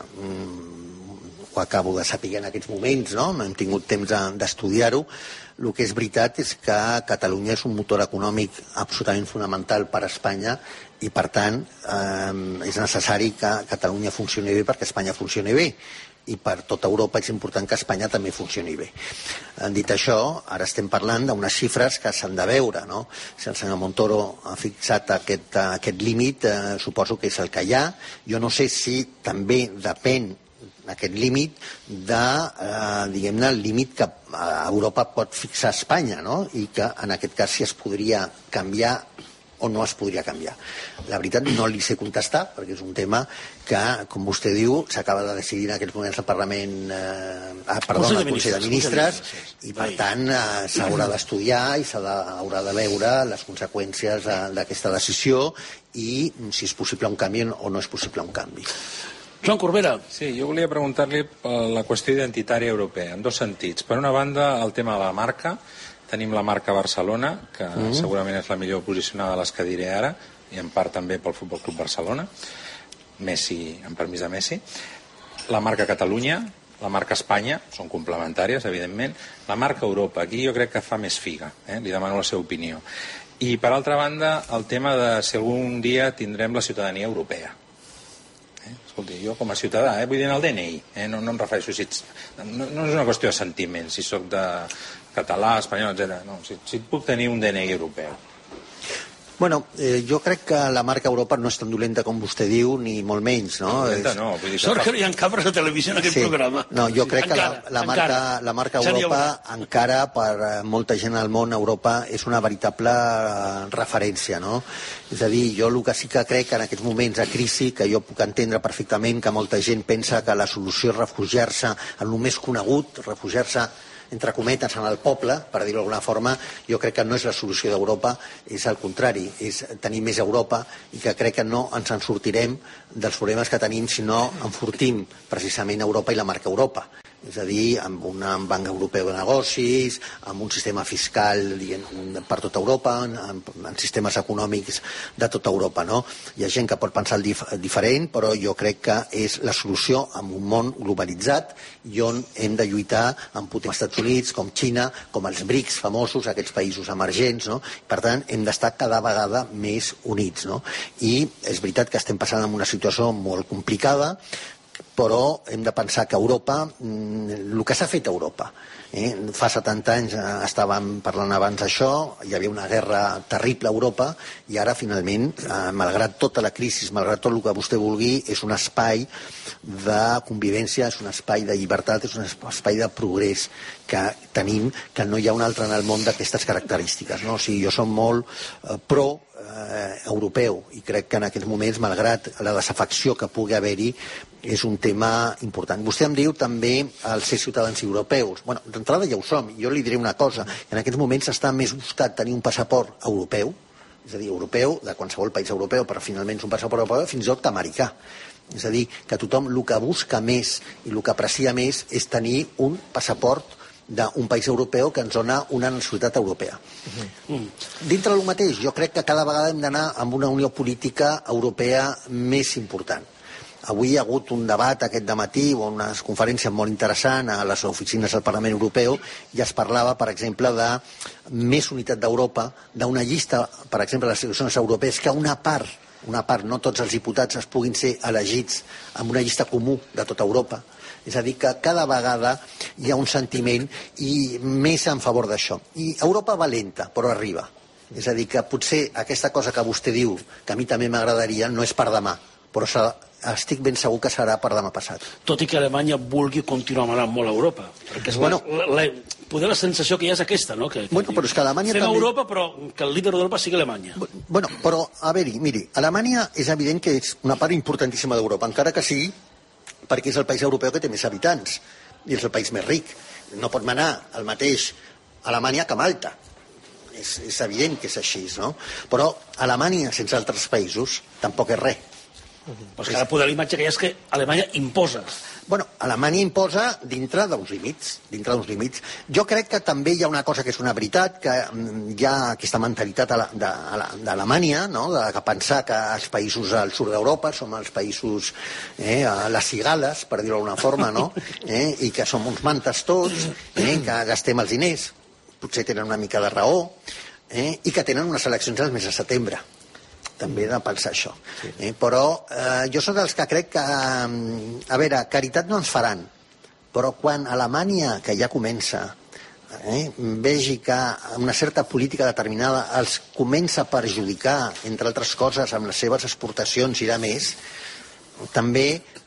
mm, ho acabo de saber en aquests moments, no? No hem tingut temps d'estudiar-ho. El que és veritat és que Catalunya és un motor econòmic absolutament fonamental per a Espanya i, per tant, eh, és necessari que Catalunya funcioni bé perquè Espanya funcioni bé. I per tota Europa és important que Espanya també funcioni bé. Dit això, ara estem parlant d'unes xifres que s'han de veure, no? Si el senyor Montoro ha fixat aquest, aquest límit, eh, suposo que és el que hi ha. Jo no sé si també depèn aquest límit de, eh, diguem-ne, el límit que Europa pot fixar a Espanya, no? I que en aquest cas si es podria canviar o no es podria canviar. La veritat no li sé contestar, perquè és un tema que, com vostè diu, s'acaba de decidir en aquests moments al Parlament, eh, ah, perdó, al Consell de Ministres, i per tant eh, s'haurà d'estudiar i s'haurà de veure les conseqüències eh, d'aquesta decisió i si és possible un canvi o no és possible un canvi. Joan Corbera. Sí, jo volia preguntar-li per la qüestió identitària europea, en dos sentits. Per una banda, el tema de la marca. Tenim la marca Barcelona, que mm. segurament és la millor posicionada de les que diré ara, i en part també pel Futbol Club Barcelona. Messi, en permís de Messi. La marca Catalunya, la marca Espanya, són complementàries, evidentment. La marca Europa, aquí jo crec que fa més figa, eh? Li demano la seva opinió. I, per altra banda, el tema de si algun dia tindrem la ciutadania europea. Eh? Escolti, jo com a ciutadà, eh? Vull dir en el D N I, eh? no, no em refereixo si ets... no, no és una qüestió de sentiment, si sóc de català, espanyol, etcètera. No, si, si puc tenir un D N I europeu. Bueno, eh, jo crec que la marca Europa no és tan dolenta com vostè diu, ni molt menys, no? Dolenta no, vull dir que... Sort que hi ha càmeres de televisió en aquest sí. programa. No, jo crec encara, que la, la, marca, la marca Europa, encara per molta gent al món, Europa és una veritable referència, no? És a dir, jo el que sí que crec que en aquests moments de crisi, que jo puc entendre perfectament que molta gent pensa que la solució és refugiar-se en el més conegut, refugiar-se entre cometes, en el poble, per dir-ho d'alguna forma, jo crec que no és la solució d'Europa, és al contrari, és tenir més Europa i que crec que no ens en sortirem dels problemes que tenim si no enfortim precisament Europa i la marca Europa. és a dir, amb un banc europeu de negocis, amb un sistema fiscal per tota Europa, amb, amb sistemes econòmics de tota Europa, no? Hi ha gent que pot pensar el dif diferent, però jo crec que és la solució en un món globalitzat i on hem de lluitar amb potents Estats Units, com Xina, com els BRICS famosos, aquests països emergents, no? Per tant, hem d'estar cada vegada més units, no? I és veritat que estem passant en una situació molt complicada, però hem de pensar que Europa, el que s'ha fet a Europa, eh? fa setanta anys estàvem parlant abans d'això, hi havia una guerra terrible a Europa i ara finalment, eh, malgrat tota la crisi, malgrat tot el que vostè vulgui, és un espai de convivència, és un espai de llibertat, és un espai de progrés que tenim, que no hi ha un altre en el món d'aquestes característiques, no? O sigui, jo som molt eh, pro eh, europeu i crec que en aquests moments, malgrat la desafecció que pugui haver-hi, és un tema important. Vostè em diu també els ser ciutadans europeus. Bueno, d'entrada ja ho som. Jo li diré una cosa. En aquests moments està més buscat tenir un passaport europeu, és a dir, europeu, de qualsevol país europeu, però finalment és un passaport europeu, fins i tot que americà. És a dir, que tothom el que busca més i el que aprecia més és tenir un passaport d'un país europeu que ens dona una nacionalitat europea. Uh-huh. Dintre del mateix, jo crec que cada vegada hem d'anar amb una unió política europea més important. Avui hi ha hagut un debat aquest dematí o una conferència molt interessant a les oficines del Parlament Europeu i es parlava, per exemple, de més unitat d'Europa, d'una llista, per exemple, de les institucions europees, que una part, una part, no tots els diputats es puguin ser elegits amb una llista comú de tota Europa. És a dir, que cada vegada hi ha un sentiment i més en favor d'això. I Europa va lenta, però arriba. És a dir, que potser aquesta cosa que vostè diu, que a mi també m'agradaria, no és per demà, però estic ben segur que serà per demà passat. Tot i que Alemanya vulgui continuar manant molt a Europa. Perquè és bueno, la, la, poder la sensació que hi ha és aquesta, no? Que, que bueno, però és que Alemanya fem també... Europa, però que el líder d'Europa sigui Alemanya. Bueno, però, a veure, miri, Alemanya és evident que és una part importantíssima d'Europa, encara que sigui perquè és el país europeu que té més habitants i és el país més ric. No pot manar el mateix Alemanya que Malta. És, és evident que és així, no? Però Alemanya sense altres països tampoc és res. Però és que ara poder l'imatge que hi ha és que Alemanya imposa. Bueno, Alemanya imposa dintre d'uns límits, dintre d'uns límits. Jo crec que també hi ha una cosa que és una veritat, que hi ha aquesta mentalitat d'Alemanya, no? De pensar que els països al sud d'Europa som els països, eh, les cigales, per dir-ho d'alguna forma, no? Eh, i que som uns mantes tots, eh, que gastem els diners. Potser tenen una mica de raó, eh, i que tenen unes eleccions al mes de setembre. També he de pensar això. Eh? Però eh, jo soc dels que crec que, eh, a veure, caritat no ens faran, però quan Alemanya, que ja comença, eh, vegi que una certa política determinada els comença a perjudicar, entre altres coses, amb les seves exportacions i de més, també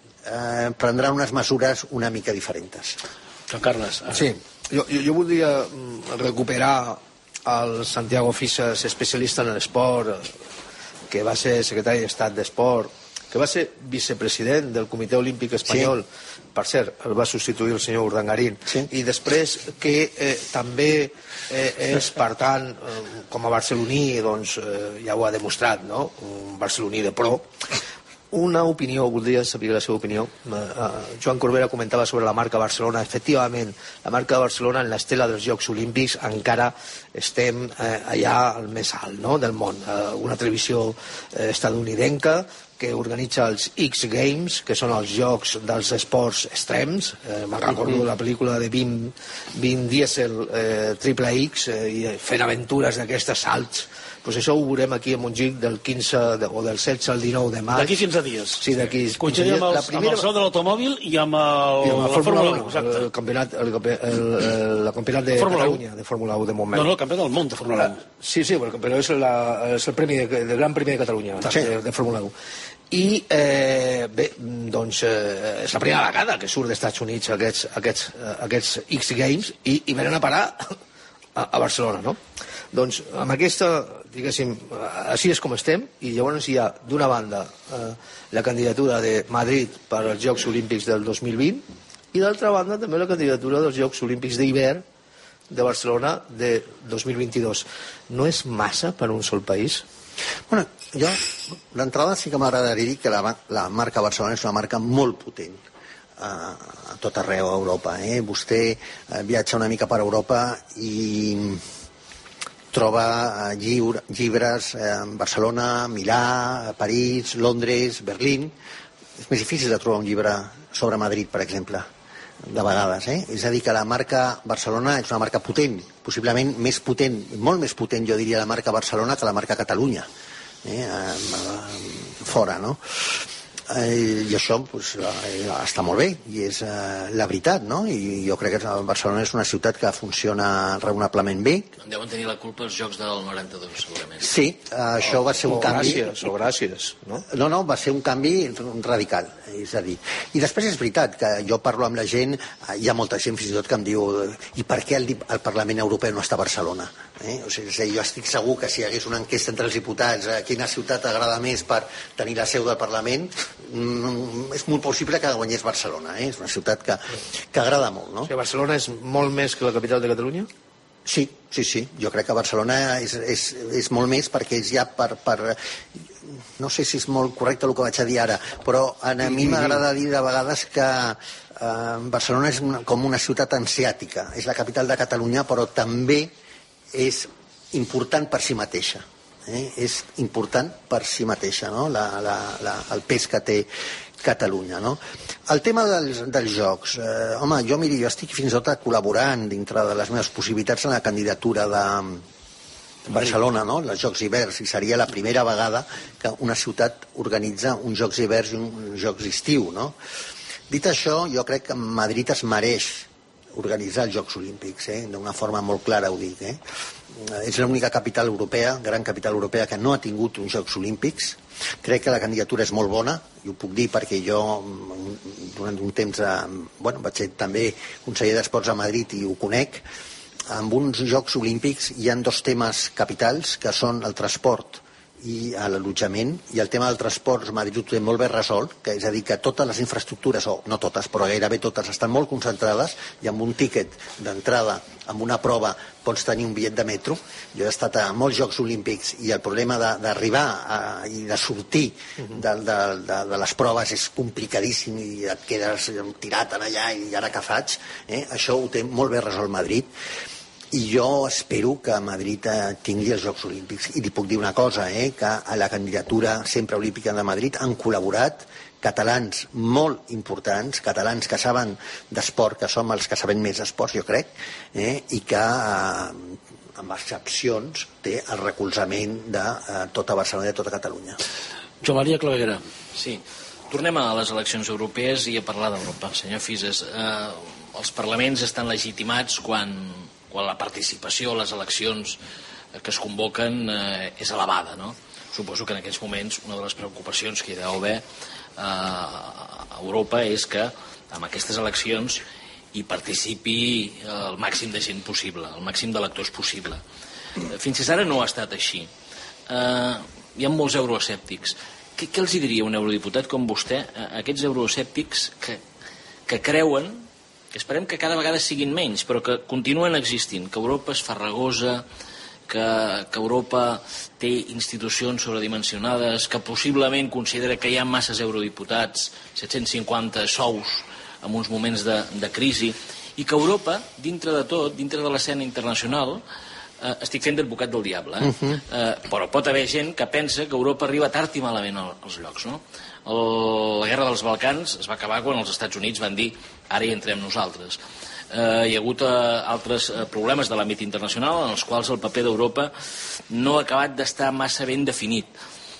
eh, prendran unes mesures una mica diferents. Joan Carles. Eh? Sí, jo, jo, jo voldria recuperar el Santiago Fisas, especialista en l'esport, que va ser secretari d'Estat d'Esport, que va ser vicepresident del Comitè Olímpic Espanyol, sí. Per cert, el va substituir el senyor Urdangarín, sí. I després que eh, també eh, és, per tant, eh, com a barceloní, doncs eh, ja ho ha demostrat, no? Un barceloní de pro. Una opinió, voldria saber la seva opinió. Uh, Joan Corbera comentava sobre la marca Barcelona. Efectivament, la marca Barcelona en l'estela dels Jocs Olímpics encara estem uh, allà al més alt, no?, del món. Uh, una televisió uh, estadounidenca que organitza els X Games, que són els jocs dels esports extrems. Eh, me'n recordo la pel·lícula de Vin, Vin Diesel, eh, Triple X, eh, i fent aventures d'aquestes salts. Pues això ho veurem aquí a Montjuïc del quinze de, o del setze al dinou de maig. D'aquí quinze dies. Sí, d'aquí. Coincidim amb, els, primera... amb el sol de l'automòbil i amb, el, I amb la Fórmula u. Exacte. El campionat, el, el, el, el campionat de Fórmula Catalunya, de Fórmula u de moment. No, no, el campionat del món de Fórmula u. Sí, sí, però és, la, és el premi de, del Gran Premi de Catalunya, sí. de, de Fórmula u. I eh, bé, doncs eh, és la primera vegada que surt dels Estats Units aquests, aquests, aquests X Games i, i venen a parar a, a Barcelona, no? Doncs amb aquesta, diguéssim, així és com estem, i llavors hi ha d'una banda eh, la candidatura de Madrid per als Jocs Olímpics del dos mil vint i d'altra banda també la candidatura dels Jocs Olímpics d'hivern de Barcelona de dos mil vint-i-dos. No és massa per un sol país? Bueno, jo d'entrada sí que m'agradaria dir que la, la marca Barcelona és una marca molt potent. a tot arreu a Europa. Eh? Vostè viatja una mica per Europa i troba llibres a Barcelona, Milà, París, Londres, Berlín. És més difícil de trobar un llibre sobre Madrid, per exemple, de vegades. Eh? És a dir, que la marca Barcelona és una marca potent, possiblement més potent, molt més potent, jo diria, la marca Barcelona que la marca Catalunya. Eh? Fora, no? Eh, i això pues, eh, està molt bé i és eh, la veritat, no? I jo crec que Barcelona és una ciutat que funciona raonablement bé. En deuen tenir la culpa els Jocs del noranta-dos, segurament. Sí, eh, això o, va ser un o canvi... Gràcies, o gràcies, no? No, no, va ser un canvi radical, és a dir. I després és veritat que jo parlo amb la gent, hi ha molta gent fins i tot que em diu i per què el, el Parlament Europeu no està a Barcelona? Eh? O sigui, jo estic segur que si hi hagués una enquesta entre els diputats a quina ciutat agrada més per tenir la seu del Parlament, mm, és molt possible que guanyés Barcelona. Eh? És una ciutat que, que agrada molt, no? O sigui, Barcelona és molt més que la capital de Catalunya? Sí, sí, sí. Jo crec que Barcelona és, és, és molt més perquè és ja per, per... No sé si és molt correcte el que vaig a dir ara, però a mi m'agrada dir de vegades que eh, Barcelona és una, com una ciutat ansiàtica. És la capital de Catalunya, però també és important per si mateixa. Eh? És important per si mateixa, no? la, la, la, el pes que té Catalunya. No? El tema dels, dels jocs, eh, home, jo miri, jo estic fins i tot col·laborant dintre de les meves possibilitats en la candidatura de Barcelona, no? Els Jocs Hiverns, i seria la primera vegada que una ciutat organitza uns Jocs Hiverns i uns Jocs d'estiu. No? Dit això, jo crec que Madrid es mereix organitzar els Jocs Olímpics, eh? D'una forma molt clara ho dic. Eh? És l'única capital europea, gran capital europea, que no ha tingut uns Jocs Olímpics. Crec que la candidatura és molt bona, i ho puc dir perquè jo durant un temps eh, bueno, vaig ser també conseller d'Esports a Madrid i ho conec. Amb uns Jocs Olímpics hi ha dos temes capitals, que són el transport i l'allotjament, i el tema del transport Madrid ho té molt ben resolt, que és a dir, que totes les infraestructures, o no totes, però gairebé totes, estan molt concentrades, i amb un tíquet d'entrada, amb una prova, pots tenir un bitllet de metro. Jo he estat a molts Jocs Olímpics i el problema d'arribar i de sortir de, de, de, de les proves és complicadíssim i et quedes tirat en allà i ara què faig? Eh? Això ho té molt bé resolt Madrid. I jo espero que Madrid eh, tingui els Jocs Olímpics. I li puc dir una cosa, eh, que a la candidatura sempre olímpica de Madrid han col·laborat catalans molt importants, catalans que saben d'esport, que som els que sabem més d'esport, jo crec, eh, i que, eh, amb excepcions, té el recolzament de eh, tota Barcelona i de tota Catalunya. Joan Maria Claveguera. Sí. Tornem a les eleccions europees i a parlar d'Europa. Senyor Fisas, eh, els parlaments estan legitimats quan... quan la participació a les eleccions que es convoquen eh, és elevada, no? Suposo que en aquests moments una de les preocupacions que hi deu haver eh, a Europa és que en aquestes eleccions hi participi el màxim de gent possible, el màxim d'electors possible. Fins ara no ha estat així. Eh, hi ha molts euroescèptics. Què, què els diria un eurodiputat com vostè a aquests euroescèptics que, que creuen, que esperem que cada vegada siguin menys, però que continuen existint, que Europa és farragosa, que, que Europa té institucions sobredimensionades, que possiblement considera que hi ha masses eurodiputats, set-cents cinquanta sous en uns moments de, de crisi, i que Europa, dintre de tot, dintre de l'escena internacional, eh, estic fent d'advocat del diable, eh? Uh-huh. eh, però pot haver gent que pensa que Europa arriba tard i malament als llocs, no? El, la guerra dels Balcans es va acabar quan els Estats Units van dir ara hi entrem nosaltres. Eh, hi ha hagut eh, altres eh, problemes de l'àmbit internacional en els quals el paper d'Europa no ha acabat d'estar massa ben definit.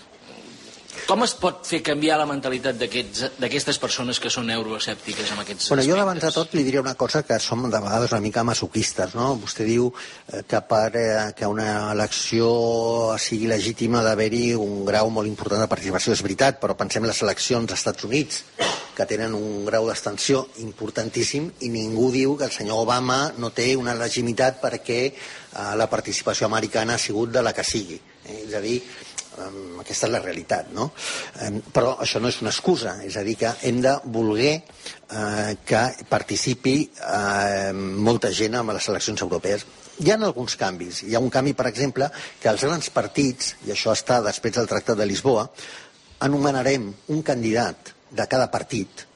Com es pot fer canviar la mentalitat d'aquestes persones que són euroescèptiques amb aquests bueno, aspectes? Jo davant de tot li diré una cosa, que som de vegades una mica masoquistes, no? Vostè diu que per eh, que una elecció sigui legítima ha d'haver-hi un grau molt important de participació. És veritat, però pensem en les eleccions als Estats Units, que tenen un grau d'extensió importantíssim, i ningú diu que el senyor Obama no té una legitimitat perquè eh, la participació americana ha sigut de la que sigui. Eh? És a dir, Um, aquesta és la realitat, no? Um, però això no és una excusa, és a dir, que hem de voler uh, que participi uh, molta gent en les eleccions europees. Hi ha alguns canvis. Hi ha un canvi, per exemple, que els grans partits, i això està després del Tractat de Lisboa, anomenarem un candidat de cada partit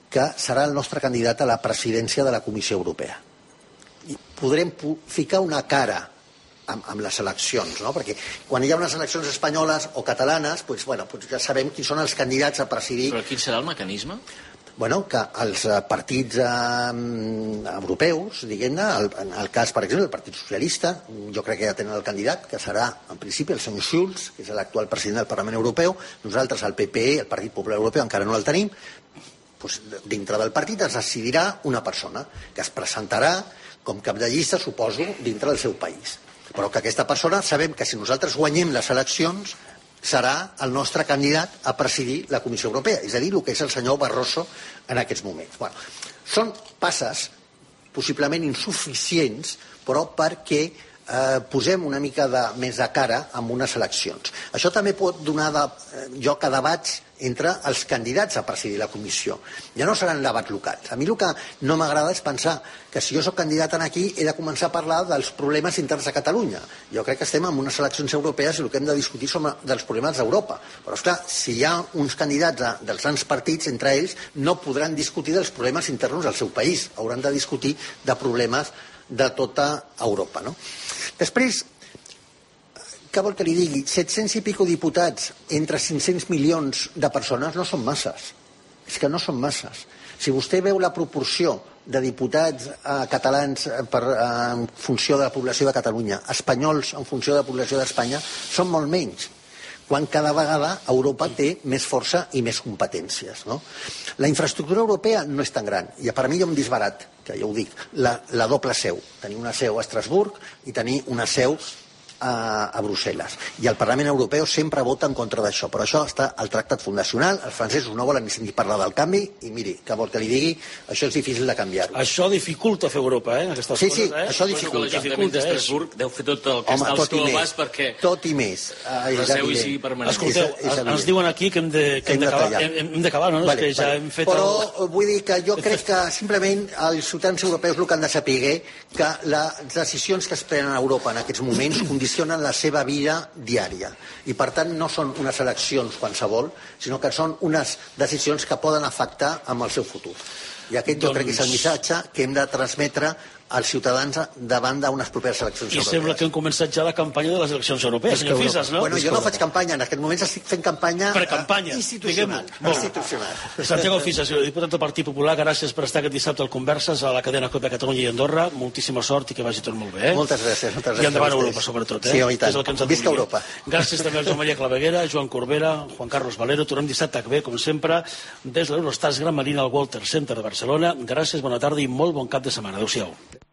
que serà el nostre candidat a la presidència de la Comissió Europea. I podrem ficar una cara amb, amb les eleccions, no? Perquè quan hi ha unes eleccions espanyoles o catalanes, doncs, bueno, doncs ja sabem quins són els candidats a presidir. Però quin serà el mecanisme? Bueno, que els partits eh, europeus, diguem-ne, en el cas, per exemple, del Partit Socialista, jo crec que ja tenen el candidat, que serà, en principi, el senyor Schulz, que és l'actual president del Parlament Europeu. Nosaltres, el P P E, el Partit Popular Europeu, encara no el tenim. Doncs, dintre del partit es decidirà una persona que es presentarà com cap de llista, suposo, dintre del seu país. Però que aquesta persona sabem que si nosaltres guanyem les eleccions serà el nostre candidat a presidir la Comissió Europea, és a dir, el que és el senyor Barroso en aquests moments. Bueno, són passes possiblement insuficients, però perquè eh, posem una mica de, més de cara amb unes eleccions. Això també pot donar de, eh, lloc a debats entre els candidats a presidir la comissió. Ja no seran debats locals. A mi el que no m'agrada és pensar que si jo soc candidat aquí he de començar a parlar dels problemes interns a Catalunya. Jo crec que estem en unes eleccions europees i el que hem de discutir són dels problemes d'Europa. Però, esclar, si hi ha uns candidats a, dels grans partits, entre ells, no podran discutir dels problemes interns del seu país. Hauran de discutir de problemes de tota Europa, no? Després, què vol que li digui? set-cents i pico diputats entre cinc-cents milions de persones no són masses. És que no són masses. Si vostè veu la proporció de diputats eh, catalans per, eh, en funció de la població de Catalunya, espanyols en funció de la població d'Espanya, són molt menys, quan cada vegada Europa té més força i més competències, no? La infraestructura europea no és tan gran, i per a mi hi ha un disbarat, que ja ho dic, la, la doble seu. Tenir una seu a Estrasburg i tenir una seu a, a Brussel·les. I el Parlament Europeu sempre vota en contra d'això, però això està al tractat fundacional, els francesos no volen ni sentir parlar del canvi, i miri, que vol que li digui, això és difícil de canviar-ho. Això dificulta fer Europa, eh, aquestes sí, coses, sí, eh? això dificulta. L'Ajuntament d'Estrasburg deu fer tot el que Home, està al seu abast perquè tot i més. Ai, la seu hi sigui permanent. Escolteu, és, és ens diuen aquí que hem d'acabar, hem, hem d'acabar, no? Vale, és que ja vale. hem fet... Però el... vull dir que jo crec que simplement els ciutadans europeus el que han de saber que les decisions que es prenen a Europa en aquests moments condicionen la seva vida diària. I per tant no són unes eleccions qualsevol, sinó que són unes decisions que poden afectar amb el seu futur. I aquest jo doncs... crec que és el missatge que hem de transmetre als ciutadans davant d'unes properes eleccions I europees. I sembla que hem començat ja la campanya de les eleccions europees, senyor Fisas, no? Bueno, jo no faig campanya, en aquest moment estic fent campanya Precampanya, institucional. institucional. Santiago Fisas, diputat del Partit Popular, gràcies per estar aquest dissabte al Converses a la cadena COPE a Catalunya i Andorra. Moltíssima sort i que vagi tot molt bé. Eh? Moltes gràcies. Moltes gràcies I endavant a Europa, sobretot. Eh? Sí, i tant. És el que ens Visca Europa. Gràcies també a Joan Maria Claveguera, Joan Corbera, Juan Carlos Valero. Tornem dissabte que ve, com sempre, des de l'Eurostars Gran Marina al Walter Center de Barcelona. Gràcies, bona tarda i molt bon cap de setmana. Adéu-siau.